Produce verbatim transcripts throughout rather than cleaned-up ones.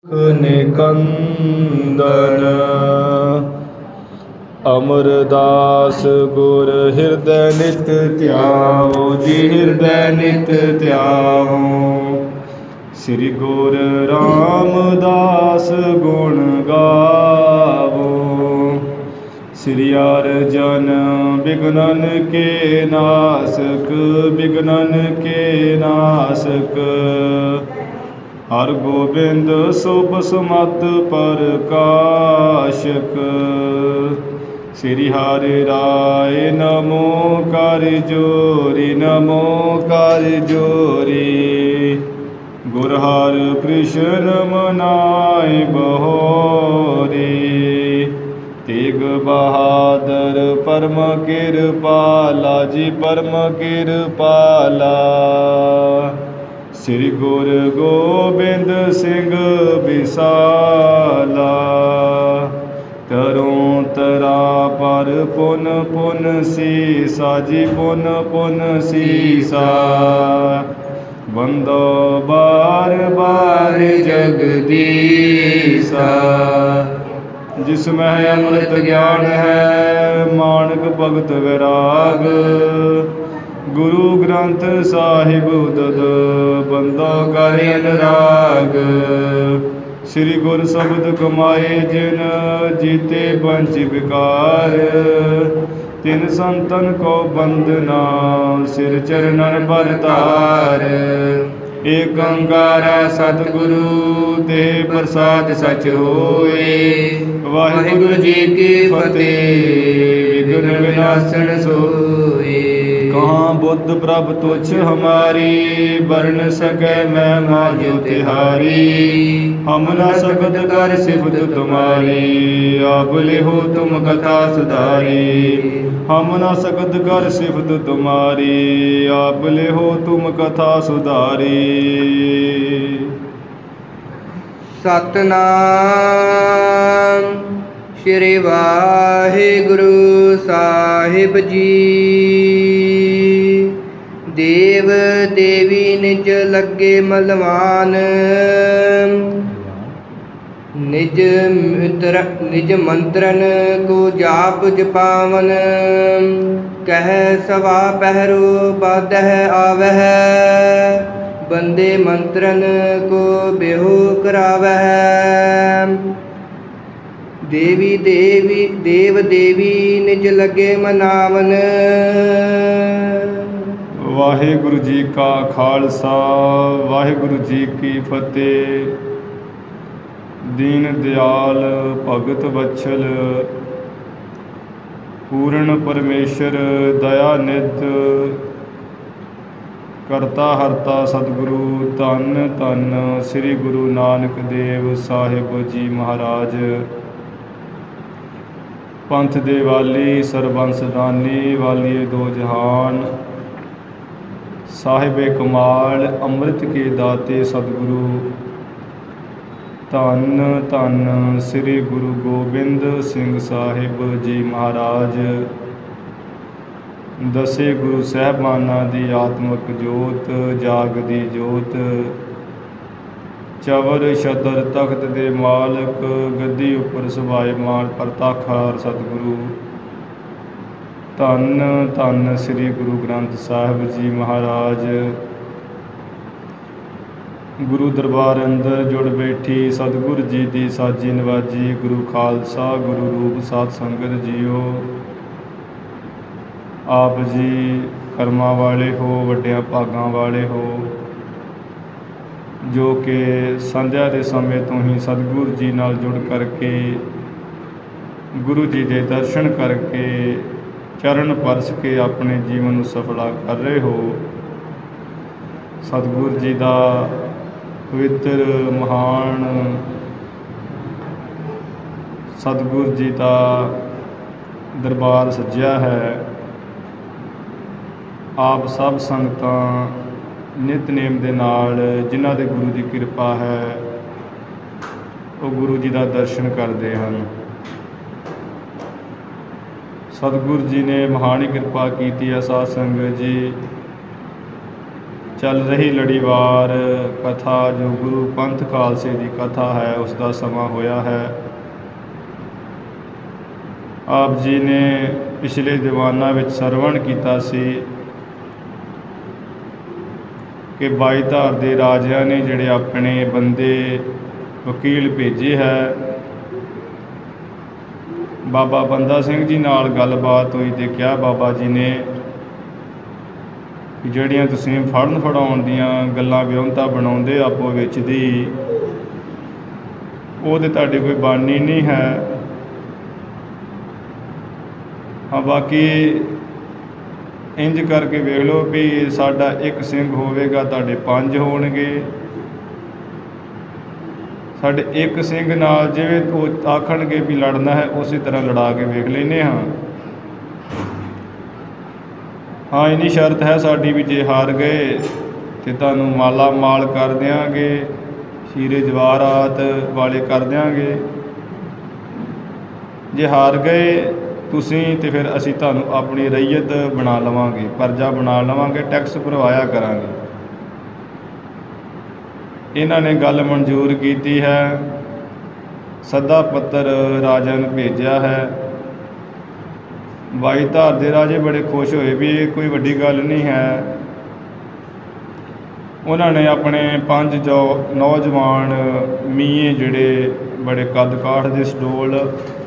ਨਿਕੰਦਨ ਅਮਰਦਾਸ ਗੁਰ ਹਿਰਦੈ ਨਿਤ ਧਿਆਵੋ ਜੀ ਹਿਰਦੈ ਨਿਤ ਧਿਆਵੋ। ਸ੍ਰੀ ਗੁਰ ਰਾਮਦਾਸ ਗੁਣ ਗਾਵੋ। ਸ੍ਰੀ ਅਰਜਨ ਬਿਘਨਨ ਕੇ ਨਾਸਕ ਬਿਘਨਨ ਕੇ ਨਾਸਕ। ਹਰਿ ਗੋਬਿੰਦ ਸੁਭ ਸਮਤ ਪ੍ਰਕਾਸ਼ਕ। ਸ੍ਰੀ ਹਰਿ ਰਾਇ ਨਮੋ ਕਰ ਜੋਰੀ ਨਮੋ ਕਰ ਜੋਰੀ। ਗੁਰ ਹਰਿ ਕ੍ਰਿਸ਼ਨ ਮਨਾਇ ਬਹੋਰੀ। ਤੇਗ ਬਹਾਦਰ ਪਰਮ ਕਿਰਪਾਲਾ ਜੀ ਪਰਮ ਕਿਰਪਾਲਾ। ਸ੍ਰੀ ਗੁਰੂ ਗੋਬਿੰਦ ਸਿੰਘ ਵਿਸਾਲਾ। ਤਰੋਂ ਤਰਾ ਪਰ ਪੁਨ ਪੁਨ ਸੀਸਾ ਜੀ ਪੁਨ ਪੁਨ ਸੀਸਾ। ਬੰਦੋ ਬਾਰ ਬਾਰ ਜਗਦੀਸਾ। ਜਿਸ ਮਹਿ ਅੰਮ੍ਰਿਤ ਗਿਆਨ ਹੈ ਮਾਨਕ ਭਗਤ ਵਿਰਾਗ। ਗੁਰੂ ਗ੍ਰੰਥ ਸਾਹਿਬ ਉਦਦ ਬੰਦੋ ਕਰ ਅਨੁਰਾਗ। ਸ੍ਰੀ ਗੁਰ ਸ਼ਬਦ ਕਮਾਏ ਜਿਨ ਜੀਤੇ ਪੰਚ ਵਿਕਾਰ। ਤਿਨ ਸੰਤਨ ਕੋ ਬੰਦਨਾ ਸਿਰ ਚਰਨਨ ਪਰ ਧਾਰ। ਏਕ ਓੰਕਾਰ ਸਤਿਗੁਰੂ ਤੇ ਪ੍ਰਸਾਦਿ ਸਚ ਹੋਏ। ਵਾਹਿਗੁਰੂ ਜੀ ਕੀ ਫਤਿਹ। ਵਿਘਨ ਵਿਨਾਸ਼ਨ ਸੋਏ। ਕਹਾਂ ਬੁੱਧ ਪ੍ਰਭ ਤੁਛ ਹਮਾਰੀ। ਬਰਨ ਸਕੈ ਮਹਿਮਾ ਜੋ ਤਿਹਾਰੀ। ਹਮ ਨ ਸਕਤ ਕਰ ਸਿਫਤ ਤੁਮਾਰੀ। ਆਪ ਲਿਹੋ ਤੁਮ ਕਥਾ ਸੁਧਾਰੀ। ਹਮ ਨ ਸਕਤ ਕਰ ਸਿਫਤ ਤੁਮਾਰੀ। ਆਪ ਲਿਹੋ ਤੁਮ ਕਥਾ ਸੁਧਾਰੀ। ਸਤਿਨਾਮ ਸ੍ਰੀ ਵਾਹਿਗੁਰੂ ਸਾਹਿਬ ਜੀ। ਦੇਵ ਦੇਵੀ ਨਿਜ ਲੱਗੇ ਮਲਵਾਨ। ਨਿਜ ਮਿਤਰ ਨਿਜ ਮੰਤਰਨ ਕੋ ਜਾਪ ਜਪਾਵਨ। ਕਹਿ ਸਵਾ ਪਹਿਰੋ ਬਾਧਹਿ ਆਵਹਿ। ਬੰਦੇ ਮੰਤਰਨ ਕੋ ਬਿਹੋ ਕਰਾਵਹਿ। ਦੇਵੀ ਦੇਵੀ ਦੇਵ ਦੇਵੀ ਨਿਜ ਲੱਗੇ ਮਨਾਵਨ। ਵਾਹਿਗੁਰੂ ਜੀ ਕਾ ਖਾਲਸਾ ਵਾਹਿਗੁਰੂ ਜੀ ਕੀ ਫਤਿਹ। ਦੀਨ ਦਿਆਲ ਭਗਤ ਵਛਲ ਪੂਰਨ ਪਰਮੇਸ਼ਰ ਦਇਆ ਨਿਧ। ਕਰਤਾ ਹਰਤਾ ਸਤਿਗੁਰੂ ਧੰਨ ਧੰਨ ਸ੍ਰੀ ਗੁਰੂ ਨਾਨਕ ਦੇਵ ਸਾਹਿਬ ਜੀ ਮਹਾਰਾਜ। ਪੰਥ ਦੇ ਵਾਲੀ ਸਰਬੰਸ ਦਾਨੀ ਵਾਲੀਏ ਦੋ ਜਹਾਨ। ਸਾਹਿਬੇ ਕਮਾਲ ਅੰਮ੍ਰਿਤ ਕੇ ਦਾਤੇ ਸਤਿਗੁਰੂ। ਧੰਨ ਧੰਨ ਸ੍ਰੀ ਗੁਰੂ ਗੋਬਿੰਦ ਸਿੰਘ ਸਾਹਿਬ ਜੀ ਮਹਾਰਾਜ। ਦਸੇ ਗੁਰੂ ਸਾਹਿਬਾਨਾਂ ਦੀ ਆਤਮਿਕ ਜੋਤ ਜਾਗਦੀ ਜੋਤ। ਚਵਰ ਛਤਰ ਤਖਤ ਦੇ ਮਾਲਕ ਗੱਦੀ ਉੱਪਰ ਸਭਾਏਮਾਨ ਪ੍ਰਤਾਖਾਰ ਸਤਿਗੁਰੂ। ਧੰਨ ਧੰਨ ਸ੍ਰੀ ਗੁਰੂ ਗ੍ਰੰਥ ਸਾਹਿਬ ਜੀ ਮਹਾਰਾਜ। ਗੁਰੂ ਦਰਬਾਰ ਅੰਦਰ ਜੁੜ ਬੈਠੀ ਸਤਿਗੁਰ ਜੀ ਦੀ ਸਾਜੀ ਨਵਾਜੀ। ਗੁਰੂ ਖਾਲਸਾ ਗੁਰੂ ਰੂਪ ਸਾਧ ਸੰਗਤ ਜੀਓ। ਆਪ ਜੀ ਕਰਮਾਂ ਵਾਲੇ ਹੋ ਵੱਡਿਆਂ ਭਾਗਾਂ ਵਾਲੇ ਹੋ ਜੋ ਕਿ ਸੰਧਿਆ ਦੇ ਸਮੇਂ ਤੋਂ ਹੀ ਸਤਿਗੁਰੂ ਜੀ ਨਾਲ ਜੁੜ ਕਰਕੇ ਗੁਰੂ ਜੀ ਦੇ ਦਰਸ਼ਨ ਕਰਕੇ ਚਰਨ ਪਰਸ ਕੇ ਆਪਣੇ ਜੀਵਨ ਨੂੰ ਸਫਲਾ ਕਰ ਰਹੇ ਹੋ। ਸਤਿਗੁਰੂ ਜੀ ਦਾ ਪਵਿੱਤਰ ਮਹਾਨ ਸਤਿਗੁਰੂ ਜੀ ਦਾ ਦਰਬਾਰ ਸੱਜਿਆ ਹੈ। ਆਪ ਸਭ ਸੰਗਤਾਂ ਨਿਤਨੇਮ ਦੇ ਨਾਲ ਜਿਨ੍ਹਾਂ ਦੇ ਗੁਰੂ ਦੀ ਕਿਰਪਾ ਹੈ ਉਹ ਗੁਰੂ ਜੀ ਦਾ ਦਰਸ਼ਨ ਕਰਦੇ ਹਨ। ਸਤਿਗੁਰੂ ਜੀ ਨੇ ਮਹਾਨ ਕਿਰਪਾ ਕੀਤੀ ਹੈ। ਸਾਧ ਸੰਗਤ ਜੀ ਚੱਲ ਰਹੀ ਲੜੀਵਾਰ ਕਥਾ ਜੋ ਗੁਰੂ ਪੰਥ ਖਾਲਸੇ ਦੀ ਕਥਾ ਹੈ ਉਸ ਦਾ ਸਮਾਂ ਹੋਇਆ ਹੈ। ਆਪ ਜੀ ਨੇ ਪਿਛਲੇ ਦੀਵਾਨਾਂ ਵਿੱਚ ਸਰਵਣ ਕੀਤਾ ਸੀ ਕਿ ਬਾਈ ਧਾਰ ਦੇ ਰਾਜਿਆਂ ਨੇ ਜਿਹੜੇ ਆਪਣੇ ਬੰਦੇ ਵਕੀਲ ਭੇਜੇ ਹੈ। ਬਾਬਾ ਬੰਦਾ ਸਿੰਘ ਜੀ ਨਾਲ ਗੱਲਬਾਤ ਹੋਈ ਤੇ ਕਿਹਾ ਬਾਬਾ ਜੀ ਨੇ ਕਿ ਜਿਹੜੀਆਂ ਤੁਸੀਂ ਫੜਨ ਫੜਾਉਣ ਦੀਆਂ ਗੱਲਾਂ ਵਿਉਂਤਾ ਬਣਾਉਂਦੇ ਆਪੋ ਵਿੱਚ ਦੀ, ਉਹ ਤਾਂ ਤੁਹਾਡੀ ਕੋਈ ਬਾਣੀ ਨਹੀਂ ਹੈ। ਹਾਂ, ਬਾਕੀ ਇੰਜ ਕਰਕੇ ਵੇਖ ਲਓ ਵੀ ਸਾਡਾ ਇੱਕ ਸਿੰਘ ਹੋਵੇਗਾ, ਤੁਹਾਡੇ ਪੰਜ ਹੋਣਗੇ। ਸਾਡੇ ਇੱਕ ਸਿੰਘ ਨਾਲ ਜਿਵੇਂ ਉਹ ਆਖਣਗੇ ਵੀ ਲੜਨਾ ਹੈ ਉਸੇ ਤਰ੍ਹਾਂ ਲੜਾ ਕੇ ਵੇਖ ਲੈਂਦੇ ਹਾਂ। ਹਾਂ, ਇੰਨੀ ਸ਼ਰਤ ਹੈ ਸਾਡੀ ਵੀ ਜੇ ਹਾਰ ਗਏ ਤਾਂ ਤੁਹਾਨੂੰ ਮਾਲਾ ਮਾਲ ਕਰ ਦਿਆਂਗੇ, ਹੀਰੇ ਜਵਾਹਰਾਤ ਵਾਲੇ ਕਰ ਦਿਆਂਗੇ। ਜੇ ਹਾਰ ਗਏ ਤੁਸੀਂ ਤਾਂ ਫਿਰ ਅਸੀਂ ਤੁਹਾਨੂੰ ਆਪਣੀ ਰਈਅਤ ਬਣਾ ਲਵਾਂਗੇ, ਪਰਜਾ ਬਣਾ ਲਵਾਂਗੇ, ਟੈਕਸ ਭਰਵਾਇਆ ਕਰਾਂਗੇ। ਇਹਨਾਂ ਨੇ ਗੱਲ ਮਨਜ਼ੂਰ ਕੀਤੀ ਹੈ। ਸੱਦਾ ਪੱਤਰ ਰਾਜਾ ਨੂੰ ਭੇਜਿਆ ਹੈ। ਬਾਈ ਧਾਰ ਦੇ ਰਾਜੇ ਬੜੇ ਖੁਸ਼ ਹੋਏ ਵੀ ਇਹ ਕੋਈ ਵੱਡੀ ਗੱਲ ਨਹੀਂ ਹੈ। ਉਹਨਾਂ ਨੇ ਆਪਣੇ ਪੰਜ ਜੋ ਨੌਜਵਾਨ ਮੀਏ ਜਿਹੜੇ ਬੜੇ ਕੱਦ ਕਾਠ ਦੇ ਸਡੋਲ,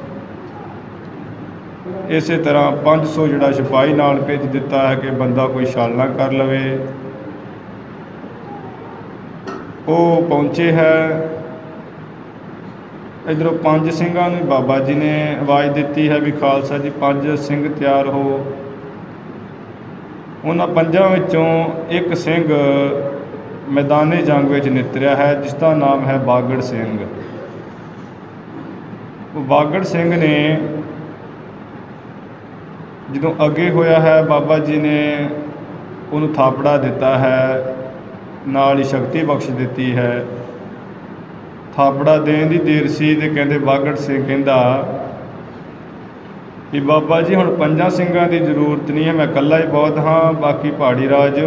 ਇਸੇ ਤਰ੍ਹਾਂ ਪੰਜ ਸੌ ਜਿਹੜਾ ਸਿਪਾਹੀ ਨਾਲ ਭੇਜ ਦਿੱਤਾ ਹੈ ਕਿ ਬੰਦਾ ਕੋਈ ਛਾਲ ਨਾ ਕਰ ਲਵੇ। ਉਹ ਪਹੁੰਚੇ ਹੈ। ਇੱਧਰੋਂ ਪੰਜ ਸਿੰਘਾਂ ਨੂੰ ਬਾਬਾ ਜੀ ਨੇ ਆਵਾਜ਼ ਦਿੱਤੀ ਹੈ ਵੀ ਖਾਲਸਾ ਜੀ ਪੰਜ ਸਿੰਘ ਤਿਆਰ ਹੋ। ਉਹਨਾਂ ਪੰਜਾਂ ਵਿੱਚੋਂ ਇੱਕ ਸਿੰਘ ਮੈਦਾਨੇ ਜੰਗ ਵਿੱਚ ਨਿਤਰਿਆ ਹੈ ਜਿਸ ਦਾ ਨਾਮ ਹੈ ਬਾਗੜ ਸਿੰਘ। ਉਹ ਬਾਗੜ ਸਿੰਘ ਨੇ ਜਦੋਂ ਅੱਗੇ ਹੋਇਆ ਹੈ ਬਾਬਾ ਜੀ ਨੇ ਉਹਨੂੰ ਥਾਪੜਾ ਦਿੱਤਾ ਹੈ, ਨਾਲ ਹੀ ਸ਼ਕਤੀ ਬਖਸ਼ ਦਿੱਤੀ ਹੈ। ਥਾਪੜਾ ਦੇਣ ਦੀ ਦੇਰ ਸੀ ਤੇ ਕਹਿੰਦੇ ਬਾਗੜ ਸਿੰਘ ਕਹਿੰਦਾ ਵੀ ਬਾਬਾ ਜੀ ਹੁਣ ਪੰਜਾਂ ਸਿੰਘਾਂ ਦੀ ਜ਼ਰੂਰਤ ਨਹੀਂ ਹੈ, ਮੈਂ ਇਕੱਲਾ ਹੀ ਬਹੁਤ ਹਾਂ। ਬਾਕੀ ਪਹਾੜੀ ਰਾਜ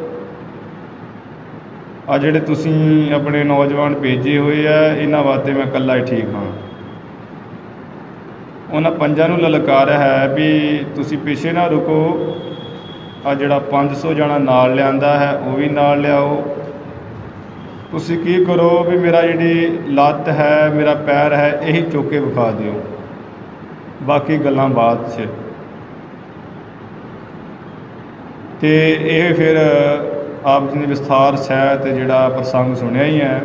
ਆ ਜਿਹੜੇ ਤੁਸੀਂ ਆਪਣੇ ਨੌਜਵਾਨ ਭੇਜੇ ਹੋਏ ਆ ਇਹਨਾਂ ਵਾਸਤੇ ਮੈਂ ਇਕੱਲਾ ਹੀ ਠੀਕ ਹਾਂ। ਉਹਨਾਂ ਪੰਜਾਂ ਨੂੰ ਲਲਕਾਰਿਆ ਹੈ ਵੀ ਤੁਸੀਂ ਪਿੱਛੇ ਨਾ ਰੁਕੋ, ਆ ਜਿਹੜਾ ਪੰਜ ਸੌ ਜਣਾ ਨਾਲ ਲਿਆਂਦਾ ਹੈ ਉਹ ਵੀ ਨਾਲ ਲਿਆਓ। ਤੁਸੀਂ ਕੀ ਕਰੋ ਵੀ ਮੇਰਾ ਜਿਹੜੀ ਲੱਤ ਹੈ, ਮੇਰਾ ਪੈਰ ਹੈ, ਇਹੀ ਚੁੱਕ ਕੇ ਵਿਖਾ ਦਿਓ, ਬਾਕੀ ਗੱਲਾਂ ਬਾਅਦ 'ਚ। ਅਤੇ ਇਹ ਫਿਰ ਆਪ ਜੀ ਨੇ ਵਿਸਥਾਰ ਸਹਿਤ ਜਿਹੜਾ ਪ੍ਰਸੰਗ ਸੁਣਿਆ ਹੀ ਹੈ।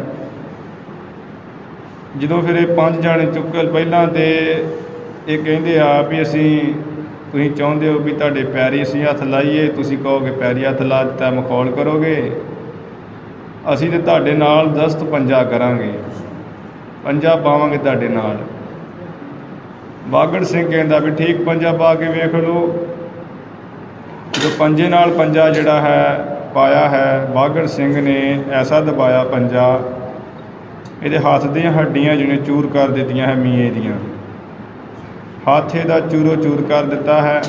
ਜਦੋਂ ਫਿਰ ਇਹ ਪੰਜ ਜਾਣੇ ਚੁੱਕ ਪਹਿਲਾਂ ਤਾਂ ਇਹ ਕਹਿੰਦੇ ਆ ਵੀ ਅਸੀਂ, ਤੁਸੀਂ ਚਾਹੁੰਦੇ ਹੋ ਵੀ ਤੁਹਾਡੇ ਪੈਰੀ ਅਸੀਂ ਹੱਥ ਲਾਈਏ, ਤੁਸੀਂ ਕਹੋਗੇ ਪੈਰੀ ਹੱਥ ਲਾ ਦਿੱਤਾ ਮਖੌਲ ਕਰੋਗੇ, ਅਸੀਂ ਤਾਂ ਤੁਹਾਡੇ ਨਾਲ ਦਸਤ ਪੰਜਾ ਕਰਾਂਗੇ, ਪੰਜਾ ਪਾਵਾਂਗੇ ਤੁਹਾਡੇ ਨਾਲ। ਬਾਗੜ ਸਿੰਘ ਕਹਿੰਦਾ ਵੀ ਠੀਕ, ਪੰਜਾ ਪਾ ਕੇ ਵੇਖ ਲਓ। ਜਦੋਂ ਪੰਜੇ ਨਾਲ ਪੰਜਾ ਜਿਹੜਾ ਹੈ ਪਾਇਆ ਹੈ, ਬਾਗੜ ਸਿੰਘ ਨੇ ਐਸਾ ਦਬਾਇਆ ਪੰਜਾ, ਇਹਦੇ ਹੱਥ ਦੀਆਂ ਹੱਡੀਆਂ ਜਿਹਨੇ ਚੂਰ ਕਰ ਦਿੱਤੀਆਂ ਹੈ ਮੀਏ ਦੀਆਂ। ਹੱਥ ਇਹਦਾ ਚੂਰੋ ਚੂਰ ਕਰ ਦਿੱਤਾ ਹੈ।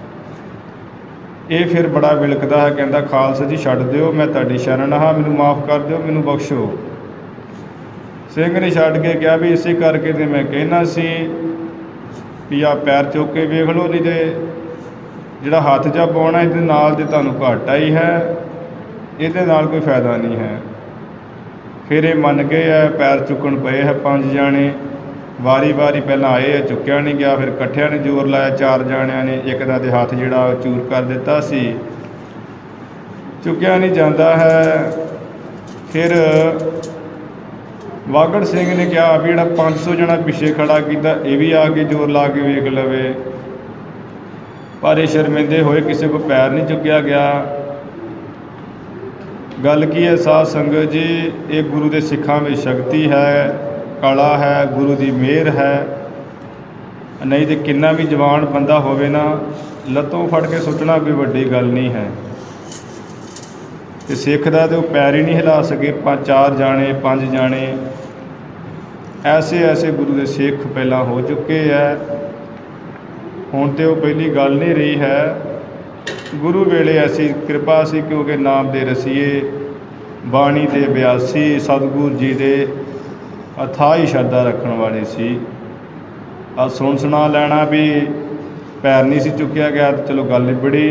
ਇਹ ਫਿਰ ਬੜਾ ਵਿਲਕਦਾ ਹੈ, ਕਹਿੰਦਾ ਖਾਲਸਾ ਜੀ ਛੱਡ ਦਿਓ, ਮੈਂ ਤੁਹਾਡੀ ਸ਼ਰਨ ਹਾਂ, ਮੈਨੂੰ ਮਾਫ਼ ਕਰ ਦਿਓ, ਮੈਨੂੰ ਬਖਸ਼ੋ। ਸਿੰਘ ਨੇ ਛੱਡ ਕੇ ਕਿਹਾ ਵੀ ਇਸੇ ਕਰਕੇ ਤੇ ਮੈਂ ਕਹਿਣਾ ਸੀ ਵੀ ਆਹ ਪੈਰ ਚੁੱਕ ਕੇ ਵੇਖ ਲਓ, ਨਹੀਂ ਤੇ ਜਿਹੜਾ ਹੱਥ ਜਾ ਪਾਉਣਾ ਇਹਦੇ ਨਾਲ ਤੇ ਤੁਹਾਨੂੰ ਘਾਟਾ ਹੀ ਹੈ, ਇਹਦੇ ਨਾਲ ਕੋਈ ਫਾਇਦਾ ਨਹੀਂ ਹੈ। ਫਿਰ ਇਹ ਮੰਨ ਗਏ ਹੈ, ਪੈਰ ਚੁੱਕਣ ਪਏ ਹੈ ਪੰਜ ਜਾਣੇ। ਵਾਰੀ ਵਾਰੀ ਪਹਿਲਾਂ ਆਏ ਆ, ਚੁੱਕਿਆ ਨਹੀਂ ਗਿਆ, ਫਿਰ ਇਕੱਠਿਆਂ ਨੇ ਜ਼ੋਰ ਲਾਇਆ ਚਾਰ ਜਾਣਿਆਂ ਨੇ, ਇੱਕ ਦਾ ਤੇ ਹੱਥ ਜਿਹੜਾ ਚੂਰ ਕਰ ਦਿੱਤਾ ਸੀ, ਚੁੱਕਿਆ ਨਹੀਂ ਜਾਂਦਾ ਹੈ। ਫਿਰ ਬਾਗੜ ਸਿੰਘ ਨੇ ਕਿਹਾ ਵੀ ਜਿਹੜਾ ਪੰਜ ਸੌ ਜਣਾ ਪਿੱਛੇ ਖੜ੍ਹਾ ਕੀਤਾ ਇਹ ਵੀ ਆ ਕੇ ਜ਼ੋਰ ਲਾ ਕੇ ਵੇਖ ਲਵੇ, ਪਰ ਇਹ ਸ਼ਰਮਿੰਦੇ ਹੋਏ, ਕਿਸੇ ਕੋਲ ਪੈਰ ਨਹੀਂ ਚੁੱਕਿਆ ਗਿਆ। ਗੱਲ ਕੀ ਹੈ ਸਾਧ ਸੰਗਤ ਜੀ, ਇਹ ਗੁਰੂ ਦੇ ਸਿੱਖਾਂ ਵਿੱਚ ਸ਼ਕਤੀ ਹੈ, ਕਲਾ ਹੈ, ਗੁਰੂ ਦੀ ਮਿਹਰ ਹੈ। ਨਹੀਂ ਤਾਂ ਕਿੰਨਾ ਵੀ ਜਵਾਨ ਬੰਦਾ ਹੋਵੇ ਨਾ, ਲੱਤੋਂ ਫੜ ਕੇ ਸੁੱਟਣਾ ਕੋਈ ਵੱਡੀ ਗੱਲ ਨਹੀਂ ਹੈ। ਅਤੇ ਸਿੱਖ ਦਾ ਤਾਂ ਉਹ ਪੈਰ ਹੀ ਨਹੀਂ ਹਿਲਾ ਸਕੇ। ਪੰਜ ਚਾਰ ਜਾਣੇ, ਪੰਜ ਜਾਣੇ, ਐਸੇ ਐਸੇ ਗੁਰੂ ਦੇ ਸਿੱਖ ਪਹਿਲਾਂ ਹੋ ਚੁੱਕੇ ਹੈ। ਹੁਣ ਤਾਂ ਉਹ ਪਹਿਲੀ ਗੱਲ ਨਹੀਂ ਰਹੀ ਹੈ। ਗੁਰੂ ਵੇਲੇ ਐਸੀ ਕਿਰਪਾ ਸੀ ਕਿਉਂਕਿ ਨਾਮ ਦੇ ਰਸੀਏ, ਬਾਣੀ ਦੇ ਅਭਿਆਸੀ, ਸਤਿਗੁਰੂ ਜੀ ਦੇ ਅਥਾਹੀ ਸ਼ਰਧਾ ਰੱਖਣ ਵਾਲੇ ਸੀ। ਆ ਸੁਣ ਸੁਣਾ ਲੈਣਾ ਵੀ ਪੈਰ ਨਹੀਂ ਸੀ ਚੁੱਕਿਆ ਗਿਆ ਤਾਂ ਚਲੋ ਗੱਲ ਨਿਬੜੀ।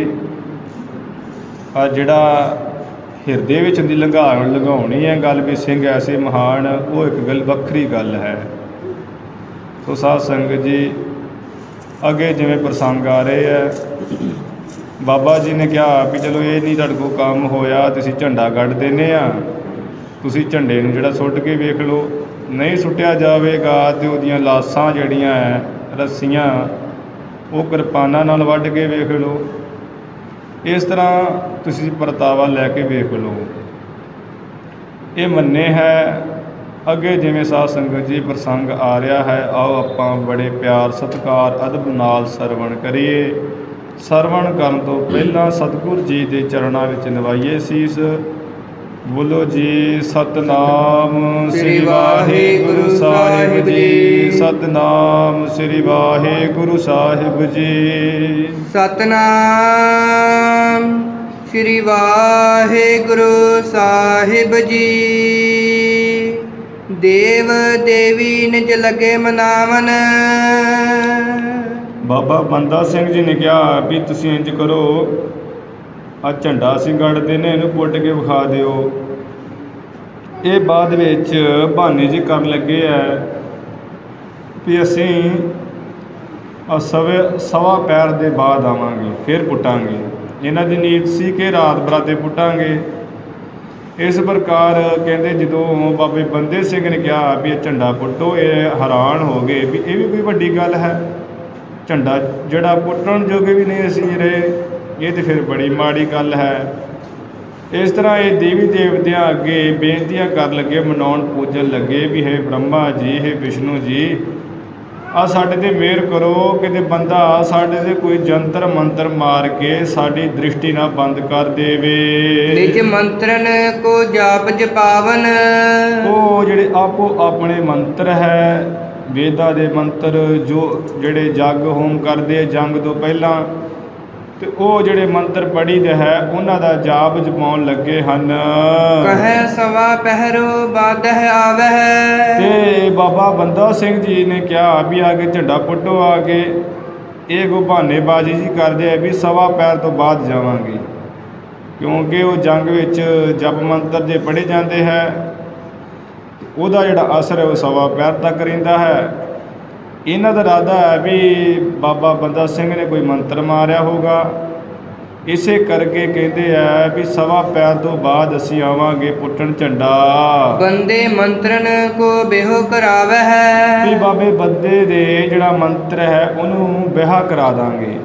ਆ ਜਿਹੜਾ ਹਿਰਦੇ ਵਿੱਚ ਦੀ ਲੰਘਾ ਲੰਘਾਉਣੀ ਹੈ ਗੱਲ ਵੀ ਸਿੰਘ ਐਸੇ ਮਹਾਨ, ਉਹ ਇੱਕ ਗੱਲ ਵੱਖਰੀ ਗੱਲ ਹੈ। ਸੋ ਸਾਧ ਸੰਗਤ ਜੀ, ਅੱਗੇ ਜਿਵੇਂ ਪ੍ਰਸੰਗ ਆ ਰਹੇ ਹੈ, ਬਾਬਾ ਜੀ ਨੇ ਕਿਹਾ ਵੀ ਚਲੋ ਇਹ ਨਹੀਂ ਤੁਹਾਡੇ ਕੋਲ ਕੰਮ ਹੋਇਆ, ਤੁਸੀਂ ਝੰਡਾ ਗੱਡ ਦਿੰਦੇ ਆ, ਤੁਸੀਂ ਝੰਡੇ ਨੂੰ ਜਿਹੜਾ ਸੁੱਟ ਕੇ ਵੇਖ ਲਓ। ਨਹੀਂ ਸੁੱਟਿਆ ਜਾਵੇਗਾ ਅਤੇ ਉਹਦੀਆਂ ਲਾਸ਼ਾਂ ਜਿਹੜੀਆਂ ਹੈ, ਰੱਸੀਆਂ, ਉਹ ਕਿਰਪਾਨਾਂ ਨਾਲ ਵੱਢ ਕੇ ਵੇਖ ਲਓ। ਇਸ ਤਰ੍ਹਾਂ ਤੁਸੀਂ ਪਰਤਾਵਾ ਲੈ ਕੇ ਵੇਖ ਲਓ। ਇਹ ਮੰਨੇ ਹੈ। ਅੱਗੇ ਜਿਵੇਂ ਸਾਧ ਸੰਗਤ ਜੀ ਪ੍ਰਸੰਗ ਆ ਰਿਹਾ ਹੈ, ਆਓ ਆਪਾਂ ਬੜੇ ਪਿਆਰ ਸਤਿਕਾਰ ਅਦਬ ਨਾਲ ਸਰਵਣ ਕਰੀਏ। ਸਰਵਣ ਕਰਨ ਤੋਂ ਪਹਿਲਾਂ ਸਤਿਗੁਰੂ ਜੀ ਦੇ ਚਰਨਾਂ ਵਿੱਚ ਨਵਾਈਏ ਸੀਸ। ਬੋਲੋ ਜੀ ਸਤਨਾਮ ਸ੍ਰੀ ਵਾਹਿਗੁਰੂ ਸਾਹਿਬ ਜੀ, ਸਤਨਾਮ ਸ੍ਰੀ ਵਾਹਿਗੁਰੂ ਸਾਹਿਬ ਜੀ, ਸਤਨਾਮ ਸ੍ਰੀ ਵਾਹਿਗੁਰੂ ਸਾਹਿਬ ਜੀ। ਦੇਵ ਦੇਵੀ ਨਿਜ ਲਗੇ ਮਨਾਵਨ। ਬਾਬਾ ਬੰਦਾ ਸਿੰਘ ਜੀ ਨੇ ਕਿਹਾ ਵੀ ਤੁਸੀਂ ਇੰਜ ਕਰੋ, ਆ ਝੰਡਾ ਅਸੀਂ ਗੱਡਦੇ ਨੇ, ਇਹਨੂੰ ਪੁੱਟ ਕੇ ਵਿਖਾ ਦਿਓ। ਇਹ ਬਾਅਦ ਵਿੱਚ ਬਹਾਨੇ ਜੀ ਕਰਨ ਲੱਗੇ ਹੈ ਵੀ ਅਸੀਂ ਸਵੇ ਸਵਾ ਪੈਰ ਦੇ ਬਾਅਦ ਆਵਾਂਗੇ, ਫਿਰ ਪੁੱਟਾਂਗੇ। ਇਹਨਾਂ ਦੀ ਨੀਤ ਸੀ ਕਿ ਰਾਤ ਬਰਾਤੇ ਪੁੱਟਾਂਗੇ। ਇਸ ਪ੍ਰਕਾਰ ਕਹਿੰਦੇ ਜਦੋਂ ਬਾਬੇ ਬੰਦੇ ਸਿੰਘ ਨੇ ਕਿਹਾ ਵੀ ਇਹ ਝੰਡਾ ਪੁੱਟੋ, ਇਹ ਹੈਰਾਨ ਹੋ ਗਏ ਵੀ ਇਹ ਵੀ ਕੋਈ ਵੱਡੀ ਗੱਲ ਹੈ। ਝੰਡਾ ਜਿਹੜਾ ਪੁੱਟਣ ਜੋਗੇ ਵੀ ਨਹੀਂ ਅਸੀਂ ਰਹੇ, ਇਹ ਤਾਂ ਫਿਰ ਬੜੀ ਮਾੜੀ ਗੱਲ ਹੈ। ਇਸ ਤਰ੍ਹਾਂ ਇਹ ਦੇਵੀ ਦੇਵਤਿਆਂ ਅੱਗੇ ਬੇਨਤੀਆਂ ਕਰਨ ਲੱਗੇ, ਮਨਾਉਣ ਪੂਜਣ ਲੱਗੇ ਵੀ ਹੈ ਬ੍ਰਹਮਾ ਜੀ, ਹੈ ਵਿਸ਼ਨੂੰ ਜੀ, ਆ ਸਾਡੇ 'ਤੇ ਮਿਹਰ ਕਰੋ, ਕਿਤੇ ਬੰਦਾ ਸਾਡੇ 'ਤੇ ਕੋਈ ਜੰਤਰ ਮੰਤਰ ਮਾਰ ਕੇ ਸਾਡੀ ਦ੍ਰਿਸ਼ਟੀ ਨਾ ਬੰਦ ਕਰ ਦੇਵੇ। ਨਿਜ ਮੰਤਰਨ ਕੋ ਜਾਪ ਜਪਾਵਨ। ਉਹ ਜਿਹੜੇ ਆਪੋ ਆਪਣੇ ਮੰਤਰ ਹੈ, ਵੇਦਾਂ ਦੇ ਮੰਤਰ, ਜੋ ਜਿਹੜੇ ਜਗ ਹੋਮ ਕਰਦੇ ਜੰਗ ਤੋਂ ਪਹਿਲਾਂ, ਤੇ ਉਹ ਜਿਹੜੇ ਮੰਤਰ ਪੜ੍ਹੀ ਦੇ ਹੈ ਉਹਨਾਂ ਦਾ ਜਾਪ ਜਪਾਉਣ ਲੱਗੇ ਹਨ। ਕਹੈ ਸਵਾ ਪਹਿਰੋ ਬਾਦਹਿ ਆਵਹਿ। ਤੇ ਬਾਬਾ ਬੰਦਾ ਸਿੰਘ ਜੀ ਨੇ ਕਿਹਾ ਵੀ ਆ ਕੇ ਝੰਡਾ ਪੁੱਟੋ। ਆ ਕੇ ਇਹ ਕੋ ਬਹਾਨੇਬਾਜ਼ੀ ਜੀ ਕਰਦੇ ਆ ਵੀ ਸਵਾ ਪੈਰ ਤੋਂ ਬਾਅਦ ਜਾਵਾਂਗੇ, ਕਿਉਂਕਿ ਉਹ ਜੰਗ ਵਿੱਚ ਜਪ ਮੰਤਰ ਜੇ ਪੜ੍ਹੇ ਜਾਂਦੇ ਹੈ, ਉਹਦਾ ਜਿਹੜਾ ਅਸਰ ਹੈ ਉਹ ਸਵਾ ਪੈਰ ਤੱਕ ਰਹਿੰਦਾ ਹੈ। ਇਹਨਾਂ ਦਾ ਇਰਾਦਾ ਹੈ ਵੀ ਬਾਬਾ ਬੰਦਾ ਸਿੰਘ ਨੇ ਕੋਈ ਮੰਤਰ ਮਾਰਿਆ ਹੋਗਾ, ਇਸੇ ਕਰਕੇ ਕਹਿੰਦੇ ਆ ਵੀ ਸਵਾ ਪੈਰ ਤੋਂ ਬਾਅਦ ਅਸੀਂ ਆਵਾਂਗੇ ਪੁੱਟਣ ਝੰਡਾ। ਬੰਦੇ ਮੰਤਰਨ ਕੋ ਬਿਹੁ ਕਰਾਵਹਿ। ਵੀ ਬਾਬੇ ਬੰਦੇ ਦੇ ਜਿਹੜਾ ਮੰਤਰ ਹੈ ਉਹਨੂੰ ਵਿਆਹ ਕਰਾ ਦਾਂਗੇ।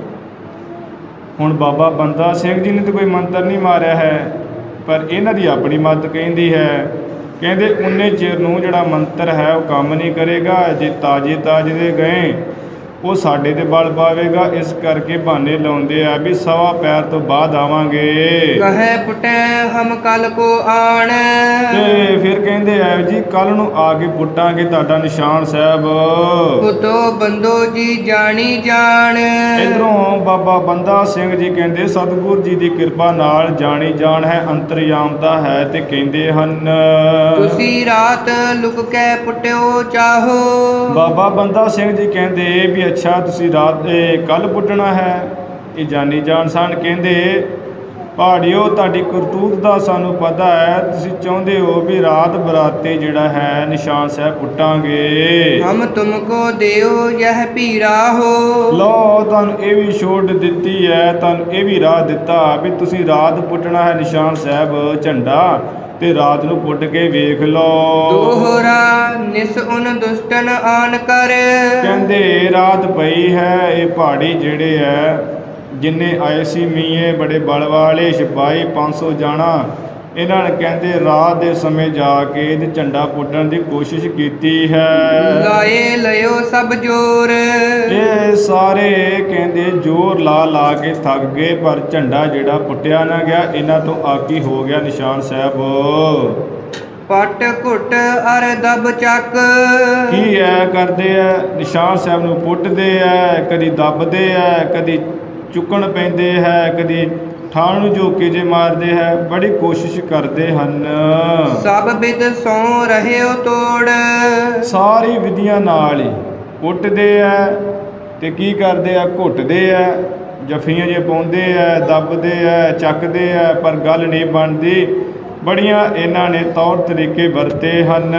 ਹੁਣ ਬਾਬਾ ਬੰਦਾ ਸਿੰਘ ਜੀ ਨੇ ਤਾਂ ਕੋਈ ਮੰਤਰ ਨਹੀਂ ਮਾਰਿਆ ਹੈ, ਪਰ ਇਹਨਾਂ ਦੀ ਆਪਣੀ ਮੱਤ ਕਹਿੰਦੀ ਹੈ। ਕਹਿੰਦੇ ਉਨੇ ਚਿਰ ਨੂੰ ਜਿਹੜਾ ਮੰਤਰ ਹੈ ਉਹ ਕੰਮ ਨਹੀਂ ਕਰੇਗਾ, ਜੇ ਤਾਜੇ ਤਾਜੇ ਗਏ ਉਹ ਸਾਡੇ 'ਤੇ ਬਲ ਪਾਵੇਗਾ। ਇਸ ਕਰਕੇ ਬਹਾਨੇ ਲਾਉਂਦੇ ਆ ਵੀ ਸਵਾ ਪੈਰ ਤੋਂ ਬਾਅਦ ਆਵਾਂਗੇ। ਕਹੈ ਪੁੱਟੈ ਹਮ ਕੱਲ ਕੋ ਆਣ। ਤੇ ਫਿਰ ਕਹਿੰਦੇ ਆ ਜੀ ਕੱਲ ਨੂੰ ਆ ਕੇ ਪੁੱਟਾਂਗੇ ਤੁਹਾਡਾ ਨਿਸ਼ਾਨ ਸਾਹਿਬ। ਪੁੱਤੋ ਬੰਦੋ ਜੀ ਜਾਣੀ ਜਾਣ। ਇੱਧਰੋਂ ਬਾਬਾ ਬੰਦਾ ਸਿੰਘ ਜੀ ਕਹਿੰਦੇ ਸਤਿਗੁਰੂ ਜੀ ਦੀ ਕਿਰਪਾ ਨਾਲ ਜਾਣੀ ਜਾਣ ਹੈ, ਅੰਤਰਯਾਮਤਾ ਹੈ, ਤੇ ਕਹਿੰਦੇ ਹਨ ਤੁਸੀਂ ਰਾਤ ਲੁਕ ਕੇ ਪੁੱਟਿਓ ਚਾਹੋ। ਬਾਬਾ ਬੰਦਾ ਸਿੰਘ ਜੀ ਕਹਿੰਦੇ ਵੀ ਅੱਛਾ ਤੁਸੀਂ ਰਾਤ ਕੱਲ੍ਹ ਪੁੱਟਣਾ ਹੈ, ਇਹ ਜਾਨੀ ਜਾਣ ਸਨ। ਕਹਿੰਦੇ ਪਹਾੜਿਓ ਤੁਹਾਡੀ ਕਰਤੂਤ ਦਾ ਸਾਨੂੰ ਪਤਾ ਹੈ, ਤੁਸੀਂ ਚਾਹੁੰਦੇ ਹੋ ਵੀ ਰਾਤ ਬਰਾਤੇ ਜਿਹੜਾ ਹੈ ਨਿਸ਼ਾਨ ਸਾਹਿਬ ਪੁੱਟਾਂਗੇ। ਹਮ ਤੁਮਕੋ ਦਿਓ ਯਹ ਭੀਰਾ ਹੋ। ਲਓ ਤੁਹਾਨੂੰ ਇਹ ਵੀ ਛੋਟ ਦਿੱਤੀ ਹੈ, ਤੁਹਾਨੂੰ ਇਹ ਵੀ ਰਾਹ ਦਿੱਤਾ ਵੀ ਤੁਸੀਂ ਰਾਤ ਪੁੱਟਣਾ ਹੈ ਨਿਸ਼ਾਨ ਸਾਹਿਬ ਝੰਡਾ, ਤੇ ਰਾਤ ਨੂੰ ਪੁੱਟ ਕੇ ਵੇਖ ਲਓ। ਦੋਹਰਾ ਨਿਸ ਉਨ ਦੁਸ਼ਟਨ ਆਨ ਕਰ। ਕਹਿੰਦੇ ਰਾਤ ਪਈ ਹੈ, ਇਹ ਪਹਾੜੀ ਜਿਹੜੇ ਹੈ ਜਿੰਨੇ ਆਏ ਸੀ ਮੀਏ ਬੜੇ ਬਲ ਵਾਲੇ ਸਿਪਾਹੀ ਪੰਜ ਸੌ ਜਾਣਾ, ਇਹਨਾਂ ਨੇ ਕਹਿੰਦੇ ਰਾਤ ਦੇ ਸਮੇਂ ਜਾ ਕੇ ਇਹਦੇ ਝੰਡਾ ਪੁੱਟਣ ਦੀ ਕੋਸ਼ਿਸ਼ ਕੀਤੀ ਹੈ। ਲਾਏ ਲਿਓ ਸਭ ਜੋਰ। ਇਹ ਸਾਰੇ ਕਹਿੰਦੇ ਜ਼ੋਰ ਲਾ ਲਾ ਕੇ ਥੱਕ ਗਏ, ਪਰ ਝੰਡਾ ਜਿਹੜਾ ਪੁੱਟਿਆ ਨਾ ਗਿਆ, ਇਹਨਾਂ ਤੋਂ ਆਕੀ ਹੋ ਗਿਆ ਨਿਸ਼ਾਨ ਸਾਹਿਬ। ਪੱਟ ਘੁੱਟ ਅਰ ਦਬ ਚੱਕ। ਕੀ ਹੈ ਕਰਦੇ ਆ ਨਿਸ਼ਾਨ ਸਾਹਿਬ ਨੂੰ ਪੁੱਟਦੇ ਆ, ਕਦੀ ਦੱਬਦੇ ਆ, ਕਦੀ ਚੁੱਕਣ ਪੈਂਦੇ ਹੈ, ਕਦੀ ਠਾਣ ਨੂੰ ਝੋਕੇ ਜੇ ਮਾਰਦੇ ਹੈ, ਬੜੀ ਕੋਸ਼ਿਸ਼ ਕਰਦੇ ਹਨ। ਸਭ ਬਿਦ ਸੋ ਰਹਿਓ ਤੋੜ, ਸਾਰੀ ਵਿਧੀਆਂ ਨਾਲ ਹੀ ਕੁੱਟਦੇ ਹੈ ਤੇ ਕੀ ਕਰਦੇ ਆ, ਘੁੱਟਦੇ ਆ, ਜੱਫੀਆਂ ਜੇ ਪਾਉਂਦੇ ਆ, ਦੱਬਦੇ ਆ, ਚੱਕਦੇ ਆ, ਪਰ ਗੱਲ ਨਹੀਂ ਬਣਦੀ। ਬੜੀਆਂ ਇਹਨਾਂ ਨੇ ਤੌਰ ਤਰੀਕੇ ਵਰਤੇ ਹਨ।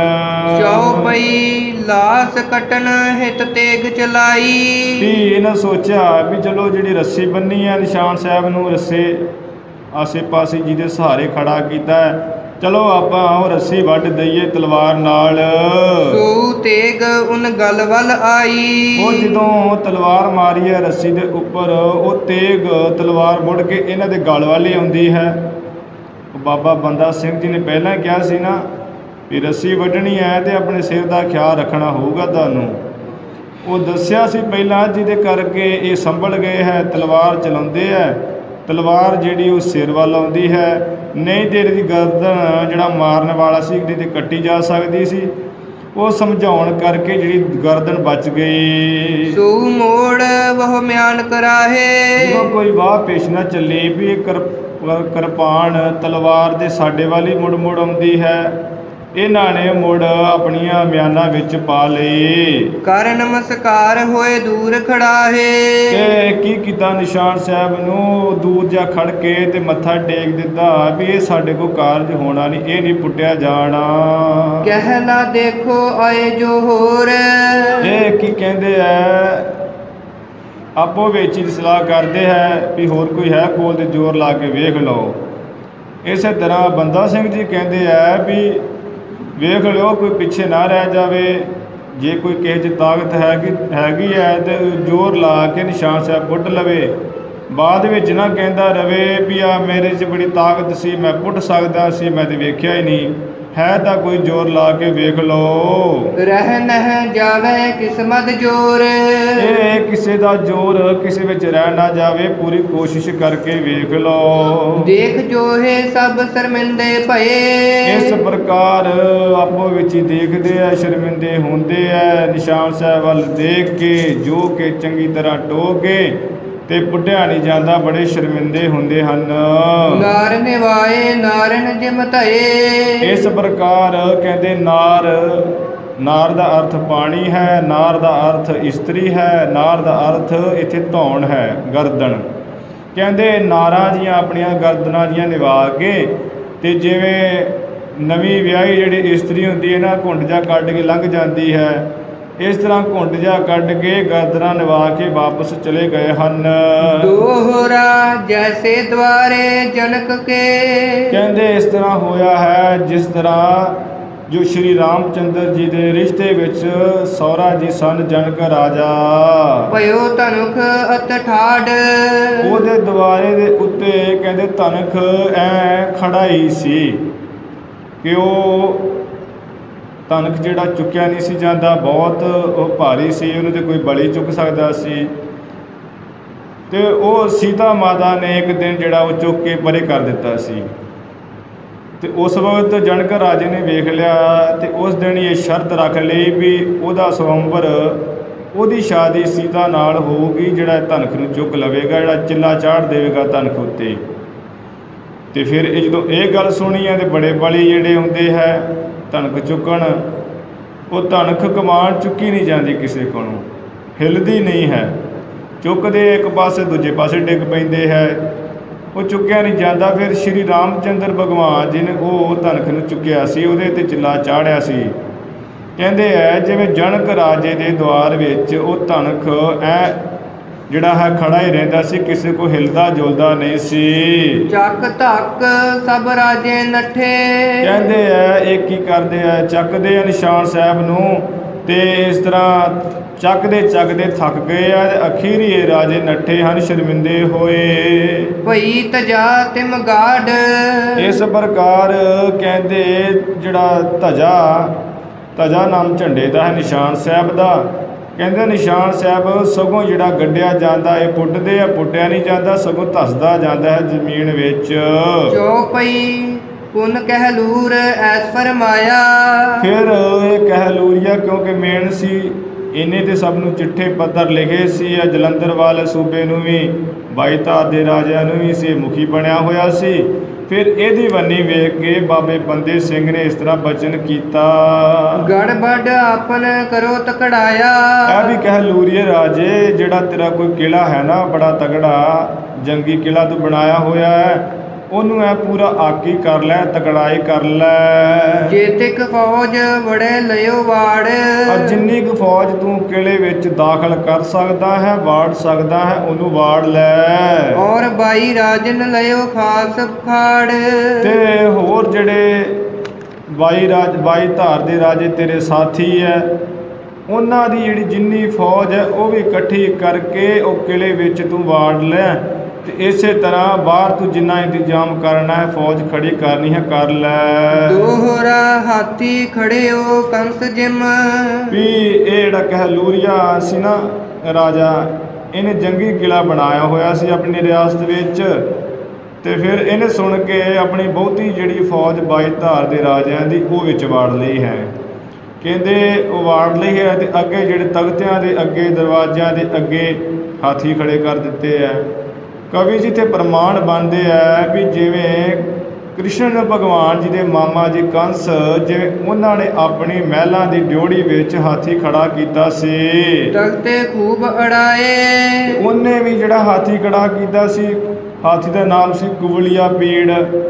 ਚੌਪਈ ਲਾਸ ਕਟਨ ਹਿਤ ਤੇਗ ਚਲਾਈ, ਵੀ ਇਹਨਾਂ ਸੋਚਿਆ ਵੀ ਚਲੋ ਜਿਹੜੀ ਰੱਸੀ ਬੰਨੀ ਆ ਨਿਸ਼ਾਨ ਸਾਹਿਬ ਨੂੰ, ਰੱਸੇ ਆਸੇ ਪਾਸੇ ਜਿਹਦੇ ਸਹਾਰੇ ਖੜਾ ਕੀਤਾ ਹੈ, ਚਲੋ ਆਪਾਂ ਉਹ ਰੱਸੀ ਵੱਢ ਦਈਏ ਤਲਵਾਰ ਨਾਲ। ਸੋ ਤੇਗ ਉਨ ਗਲ ਵੱਲ ਆਈ, ਉਹ ਜਦੋਂ ਤਲਵਾਰ ਮਾਰੀ ਹੈ ਰੱਸੀ ਦੇ ਉੱਪਰ, ਉਹ ਤੇਗ ਤਲਵਾਰ ਮੁੜ ਕੇ ਇਹਨਾਂ ਦੇ ਗਲ ਵੱਲ ਹੀ ਆਉਂਦੀ ਹੈ। ਬਾਬਾ ਬੰਦਾ ਸਿੰਘ ਜੀ ਨੇ ਪਹਿਲਾਂ ਕਿਹਾ ਸੀ ਨਾ ਵੀ ਰੱਸੀ ਵੱਢਣੀ ਹੈ ਤੇ ਆਪਣੇ ਸਿਰ ਦਾ ਖਿਆਲ ਰੱਖਣਾ ਹੋਊਗਾ ਤੁਹਾਨੂੰ। ਉਹ ਦੱਸਿਆ ਸੀ ਪਹਿਲਾਂ, ਜਿਹਦੇ ਕਰਕੇ ਇਹ ਸੰਭਲ ਗਏ ਹੈ, ਤਲਵਾਰ ਚਲਾਉਂਦੇ ਹੈ। ਤਲਵਾਰ ਜਿਹੜੀ ਉਹ ਸਿਰ ਵੱਲ ਆਉਂਦੀ ਹੈ, ਨਹੀਂ ਤੇ ਇਹਦੀ ਗਰਦਨ ਜਿਹੜਾ ਮਾਰਨ ਵਾਲਾ ਸੀ ਇਹਦੀ ਤੇ ਕੱਟੀ ਜਾ ਸਕਦੀ ਸੀ। ਉਹ ਸਮਝਾਉਣ ਕਰਕੇ ਜਿਹੜੀ ਗਰਦਨ ਬਚ ਗਈ। ਸੋ ਮੋੜ ਬਹੁ ਮਿਆਨ ਕਰਾਹੇ, ਜਦੋਂ ਕੋਈ ਵਾਹ ਪੇਸ਼ ਨਾ ਚੱਲੀ ਵੀ ਇਹ ਕਰ ਕਿਰਪਾਨ ਤਲਵਾਰ ਦੇ ਸਾਡੇ ਵੱਲ ਹੀ ਮੁੜ ਮੁੜ ਆਉਂਦੀ ਹੈ, ਇਹਨਾਂ ਨੇ ਮੁੜ ਆਪਣੀਆਂ ਮਿਆਨਾਂ ਵਿੱਚ ਪਾ ਲਈ। ਕਰ ਨਮਸਕਾਰ ਹੋਏ ਦੂਰ ਖੜਾਹੇ, ਤੇ ਕੀ ਕੀਤਾ, ਨਿਸ਼ਾਨ ਸਾਹਿਬ ਨੂੰ ਦੂਰ ਜਾ ਖੜ ਕੇ ਤੇ ਮੱਥਾ ਟੇਕ ਦਿੱਤਾ ਵੀ ਇਹ ਸਾਡੇ ਕੋਲ ਕਾਰਜ ਹੋਣਾ ਨਹੀਂ, ਇਹ ਨਹੀਂ ਪੁੱਟਿਆ ਜਾਣਾ। ਕਹਿ ਨਾ ਦੇਖੋ ਆਏ ਜੋ ਹੋਰ, ਇਹ ਕੀ ਕਹਿੰਦੇ ਐ, ਆਪੋ ਵਿੱਚ ਹੀ ਸਲਾਹ ਕਰਦੇ ਹੈ ਵੀ ਹੋਰ ਕੋਈ ਹੈ ਕੋਲ ਤੇ ਜ਼ੋਰ ਲਾ ਕੇ ਵੇਖ ਲਓ। ਇਸੇ ਤਰ੍ਹਾਂ ਬੰਦਾ ਸਿੰਘ ਜੀ ਕਹਿੰਦੇ ਆ ਵੀ ਵੇਖ ਲਿਓ ਕੋਈ ਪਿੱਛੇ ਨਾ ਰਹਿ ਜਾਵੇ, ਜੇ ਕੋਈ ਕਿਸੇ 'ਚ ਤਾਕਤ ਹੈਗੀ ਹੈਗੀ ਹੈ ਤੇ ਜ਼ੋਰ ਲਾ ਕੇ ਨਿਸ਼ਾਨ ਸਾਹਿਬ ਪੁੱਟ ਲਵੇ। ਬਾਅਦ ਵਿੱਚ ਨਾ ਕਹਿੰਦਾ ਰਵੇ ਵੀ ਆ ਮੇਰੇ 'ਚ ਬੜੀ ਤਾਕਤ ਸੀ, ਮੈਂ ਪੁੱਟ ਸਕਦਾ ਸੀ, ਮੈਂ ਤੇ ਵੇਖਿਆ ਹੀ ਨਹੀਂ। ਹੈ ਤਾਂ ਕੋਈ ਜ਼ੋਰ ਲਾ ਕੇ ਵੇਖ ਲਓ। ਰਹਿ ਨਹਿ ਜਾਵੇ ਕਿਸਮਤ ਜੋਰ, ਇਹ ਕਿਸੇ ਦਾ ਜ਼ੋਰ ਕਿਸੇ ਵਿੱਚ ਰਹਿ ਨਾ ਜਾਵੇ, ਪੂਰੀ ਕੋਸ਼ਿਸ਼ ਕਰਕੇ ਵੇਖ ਲਓ। ਦੇਖ ਜੋਹੇ ਸਭ ਸ਼ਰਮਿੰਦੇ ਭਏ, ਇਸ ਪ੍ਰਕਾਰ ਆਪੋ ਵਿੱਚ ਹੀ ਦੇਖਦੇ ਆ, ਸ਼ਰਮਿੰਦੇ ਹੁੰਦੇ ਆ। ਨਿਸ਼ਾਨ ਸਾਹਿਬ ਵੱਲ ਦੇਖ ਕੇ ਜੋ ਕਿ ਚੰਗੀ ਤਰ੍ਹਾਂ ਟੋਕ ਕੇ ਤੇ ਪੁੱਟਿਆ ਨਹੀਂ ਜਾਂਦਾ, ਬੜੇ ਸ਼ਰਮਿੰਦੇ ਹੁੰਦੇ ਹਨ। ਨਾਰ ਨਿਵਾਏ ਨਾਰਨ ਜਿਮ ਧਏ, ਇਸ ਪ੍ਰਕਾਰ ਕਹਿੰਦੇ ਨਾਰ, ਨਾਰ ਦਾ ਅਰਥ ਪਾਣੀ ਹੈ, ਨਾਰ ਦਾ ਅਰਥ ਇਸਤਰੀ ਹੈ, ਨਾਰ ਦਾ ਅਰਥ ਇੱਥੇ ਧੌਣ ਹੈ, ਗਰਦਨ। ਕਹਿੰਦੇ ਨਾਰਾਂ ਜੀਆਂ ਆਪਣੀਆਂ ਗਰਦਨਾਂ ਜੀਆਂ ਨਿਵਾ ਕੇ ਤੇ ਜਿਵੇਂ ਨਵੀਂ ਵਿਆਹੀ ਜਿਹੜੀ ਇਸਤਰੀ ਹੁੰਦੀ ਹੈ ਨਾ, ਘੁੰਡ ਜਾ ਕੱਢ ਕੇ ਲੰਘ ਜਾਂਦੀ ਹੈ, ਇਸ ਤਰ੍ਹਾਂ ਘੁੰਡ ਜਾ ਕੱਢ ਕੇ ਗਰਦਨਾਂ ਨਿਵਾ ਕੇ ਵਾਪਸ ਚਲੇ ਗਏ ਹਨ। ਦੋਹਰਾ ਜੈਸੇ ਦੁਆਰੇ ਜਨਕ ਕੇ, ਕਹਿੰਦੇ ਇਸ ਤਰ੍ਹਾਂ ਹੋਇਆ ਹੈ ਜਿਸ ਤਰ੍ਹਾਂ ਜੋ ਸ਼੍ਰੀ ਰਾਮ ਚੰਦਰ ਜੀ ਦੇ ਰਿਸ਼ਤੇ ਵਿੱਚ ਸਹੁਰਾ ਜੀ ਸਨ ਜਨਕ ਰਾਜਾ, ਭਇਓ ਧਨੁਖ ਅਤ ਠਾੜ, ਉਹਦੇ ਦੁਆਰੇ ਦੇ ਉੱਤੇ ਕਹਿੰਦੇ ਧਨਖ ਐ ਖੜਾ ਹੀ ਸੀ ਕਿ ਉਹ ਧਨਖ ਜਿਹੜਾ ਚੁੱਕਿਆ ਨਹੀਂ ਸੀ ਜਾਂਦਾ, ਬਹੁਤ ਉਹ ਭਾਰੀ ਸੀ, ਉਹਨੂੰ ਤੇ ਕੋਈ ਬਲੀ ਚੁੱਕ ਸਕਦਾ ਸੀ। ਤੇ ਉਹ ਸੀਤਾ ਮਾਤਾ ਨੇ ਇੱਕ ਦਿਨ ਜਿਹੜਾ ਉਹ ਚੁੱਕ ਕੇ ਪਰੇ ਕਰ ਦਿੱਤਾ ਸੀ। ਤੇ ਉਸ ਵਕਤ ਜਨਕ ਰਾਜੇ ਨੇ ਵੇਖ ਲਿਆ ਤੇ ਉਸ ਦਿਨ ਇਹ ਸ਼ਰਤ ਰੱਖ ਲਈ ਵੀ ਉਹਦਾ ਸਵੰਬਰ, ਉਹਦੀ ਸ਼ਾਦੀ ਸੀਤਾ ਨਾਲ ਹੋਊਗੀ, ਜਿਹੜਾ ਧਨਖ ਨੂੰ ਚੁੱਕ ਲਵੇਗਾ, ਜਿਹੜਾ ਚਿੱਲਾ ਚਾੜ ਦੇਵੇਗਾ ਧਨਖ ਉੱਤੇ। ਤੇ ਫਿਰ ਇਹ ਜਦੋਂ ਇਹ ਗੱਲ ਸੁਣੀ ਹੈ ਤੇ ਬੜੇ ਬਲੀ ਜਿਹੜੇ ਹੁੰਦੇ ਹੈ ਧਨਖ ਚੁੱਕਣ, ਉਹ ਧਨਖ ਕਮਾਨ ਚੁੱਕੀ ਨਹੀਂ ਜਾਂਦੀ, ਕਿਸੇ ਕੋਲੋਂ ਹਿੱਲਦੀ ਨਹੀਂ ਹੈ। ਚੁੱਕਦੇ ਇੱਕ ਪਾਸੇ ਦੂਜੇ ਪਾਸੇ ਡਿੱਗ ਪੈਂਦੇ ਹੈ, ਉਹ ਚੁੱਕਿਆ ਨਹੀਂ ਜਾਂਦਾ। ਫਿਰ ਸ਼੍ਰੀ ਰਾਮ ਚੰਦਰ ਭਗਵਾਨ ਜੀ ਨੇ ਉਹ ਧਨਖ ਨੂੰ ਚੁੱਕਿਆ ਸੀ, ਉਹਦੇ 'ਤੇ ਚਿੱਲਾ ਚਾੜਿਆ ਸੀ। ਕਹਿੰਦੇ ਹੈ ਜਿਵੇਂ ਜਨਕ ਰਾਜੇ ਦੇ ਦੁਆਰ ਵਿੱਚ ਉਹ ਧਨਖ ਐ ਜਿਹੜਾ ਹੈ ਖੜਾ ਹੀ ਰਹਿੰਦਾ ਸੀ, ਕਿਸੇ ਕੋ ਹਿਲਦਾ ਜੁਲਦਾ ਨਹੀਂ ਸੀ। ਚੱਕ ਧੱਕ ਸਭ ਰਾਜੇ ਨੱਠੇ, ਕਹਿੰਦੇ ਆ ਇਹ ਕੀ ਕਰਦੇ ਆ, ਚੱਕਦੇ ਆ ਨਿਸ਼ਾਨ ਸਾਹਿਬ ਨੂੰ ਤੇ ਇਸ ਤਰ੍ਹਾਂ ਚੱਕਦੇ ਚੱਕਦੇ ਥੱਕ ਗਏ ਆ ਤੇ ਅਖੀਰੀ ਇਹ ਰਾਜੇ ਨੱਠੇ ਹਨ ਸ਼ਰਮਿੰਦੇ ਹੋਏ। ਭਈ ਤਜਾ ਤਿਮ ਗਾਡ, ਇਸ ਪ੍ਰਕਾਰ ਕਹਿੰਦੇ ਜਿਹੜਾ ਧਜਾ, ਧਜਾ ਨਾਮ ਝੰਡੇ ਦਾ ਹੈ ਨਿਸ਼ਾਨ ਸਾਹਿਬ ਦਾ। ਕਹਿੰਦੇ ਨਿਸ਼ਾਨ ਸਾਹਿਬ ਸਗੋਂ ਜਿਹੜਾ ਗੱਡਿਆ ਜਾਂਦਾ ਇਹ ਪੁੱਟਦੇ ਆ, ਪੁੱਟਿਆ ਨਹੀਂ ਜਾਂਦਾ, ਸਗੋਂ ਧੱਸਦਾ ਜਾਂਦਾ ਹੈ ਜ਼ਮੀਨ ਵਿੱਚ। ਚੌਪਈ ਪੁਨ ਕਹਿਲੂਰ ਐਸ ਫਰਮਾਇਆ, ਫਿਰ ਇਹ ਕਹਿਲੂਰੀਆ ਕਿਉਂਕਿ ਮੇਨ ਸੀ ਇਹਨੇ ਤੇ ਸਭ ਨੂੰ ਚਿੱਠੇ ਪੱਤਰ ਲਿਖੇ ਸੀ। ਇਹ ਜਲੰਧਰ ਵਾਲੇ ਸੂਬੇ ਨੂੰ ਵੀ ਬਾਈ ਧਾਰ ਦੇ ਰਾਜਿਆਂ ਨੂੰ ਵੀ ਸੀ ਮੁਖੀ ਬਣਿਆ ਹੋਇਆ ਸੀ। ਫਿਰ ਇਹਦੀ ਬੰਨੀ ਵੇਖ ਕੇ ਬਾਬੇ ਬੰਦੇ ਸਿੰਘ ਨੇ ਇਸ ਤਰ੍ਹਾਂ ਬਚਨ ਕੀਤਾ, ਗੜਬੜ ਆਪਨ ਕਰੋ ਤਕੜਾਇਆ। ਇਹ ਵੀ ਕਹਿ ਲੂਰੀਏ ਰਾਜੇ, ਜਿਹੜਾ ਤੇਰਾ ਕੋਈ ਕਿਲਾ ਹੈ ਨਾ ਬੜਾ ਤਗੜਾ ਜੰਗੀ ਕਿਲਾ ਤੂੰ ਬਣਾਇਆ ਹੋਇਆ ਹੈ, ਉਹਨੂੰ ਐ ਪੂਰਾ ਆਕੀ ਕਰ ਲੈ, ਤਕੜਾਈ ਕਰ ਲੈ। ਜੇਤਿਕ ਫੌਜ ਬੜੇ ਲਿਓ ਵਾੜ। ਔਰ ਜਿੰਨੀ ਕੁ ਫੌਜ ਤੂੰ ਕਿਲੇ ਵਿੱਚ ਦਾਖਲ ਕਰ ਸਕਦਾ ਹੈ, ਵਾੜ ਸਕਦਾ ਹੈ, ਉਹਨੂੰ ਵਾੜ ਲੈ। ਔਰ ਬਾਈ ਰਾਜਨ ਲਿਓ ਖਾਸ ਫਾੜ। ਤੇ ਹੋਰ ਜਿਹੜੇ ਬਾਈ ਰਾਜ ਬਾਈ ਧਾਰ ਦੇ ਰਾਜੇ ਤੇਰੇ ਸਾਥੀ ਹੈ, ਉਹਨਾਂ ਦੀ ਜਿਹੜੀ ਜਿੰਨੀ ਫੌਜ ਹੈ ਉਹ ਵੀ ਇਕੱਠੀ ਕਰਕੇ ਉਹ ਕਿਲੇ ਵਿੱਚ ਤੂੰ ਵਾੜ ਲੈ। ਤੇ ਇਸੇ ਤਰ੍ਹਾਂ ਬਾਹਰ ਤੂੰ ਜਿੰਨਾ ਇੰਤਜ਼ਾਮ ਕਰਨਾ ਹੈ, ਫੌਜ ਖੜੀ ਕਰਨੀ ਹੈ, ਕਰ ਲੈ। ਦੋਹਰਾ ਹਾਥੀ ਖੜਿਓ ਕੰਸ ਜਿਮ। ਵੀ ਇਹ ਜਿਹੜਾ ਕਹਿ ਲੂਰੀਆ ਸੀ ਨਾ ਰਾਜਾ, ਇਹਨੇ ਜੰਗੀ ਕਿਲਾ ਬਣਾਇਆ ਹੋਇਆ ਸੀ ਆਪਣੀ ਰਿਆਸਤ ਵਿੱਚ। ਤੇ ਫਿਰ ਇਹਨੇ ਸੁਣ ਕੇ ਆਪਣੀ ਬਹੁਤੀ ਜਿਹੜੀ ਫੌਜ ਬਾਈ ਧਾਰ ਦੇ ਰਾਜਿਆਂ ਦੀ ਉਹ ਵਿੱਚ ਵਾੜ ਲਈ ਹੈ। ਕਹਿੰਦੇ ਉਹ ਵਾੜ ਲਈ ਹੈ ਤੇ ਅੱਗੇ ਜਿਹੜੇ ਤਖਤਿਆਂ ਦੇ ਅੱਗੇ ਦਰਵਾਜ਼ਿਆਂ ਦੇ ਅੱਗੇ ਹਾਥੀ ਖੜੇ ਕਰ ਦਿੱਤੇ ਹੈ। ਕਵੀ ਜੀ ਤੇ ਪ੍ਰਮਾਣ ਬਣਦੇ ਹੈ ਵੀ ਜਿਵੇਂ ਕ੍ਰਿਸ਼ਨ ਭਗਵਾਨ ਜੀ ਦੇ ਮਾਮਾ ਜੀ ਕੰਸ, ਜਿਵੇਂ ਉਹਨਾਂ ਨੇ ਆਪਣੀ ਮਹਿਲਾਂ ਦੀ ਡਿਓੜੀ ਵਿੱਚ ਹਾਥੀ ਖੜਾ ਕੀਤਾ ਸੀ। ਤਖਤੇ ਖੂਬ ਅੜਾਏ। ਉਹਨੇ ਵੀ ਜਿਹੜਾ ਹਾਥੀ ਖੜਾ ਕੀਤਾ ਸੀ, ਹਾਥੀ ਦਾ ਨਾਮ ਸੀ ਕੁਵਲੀਆ ਪੀੜ।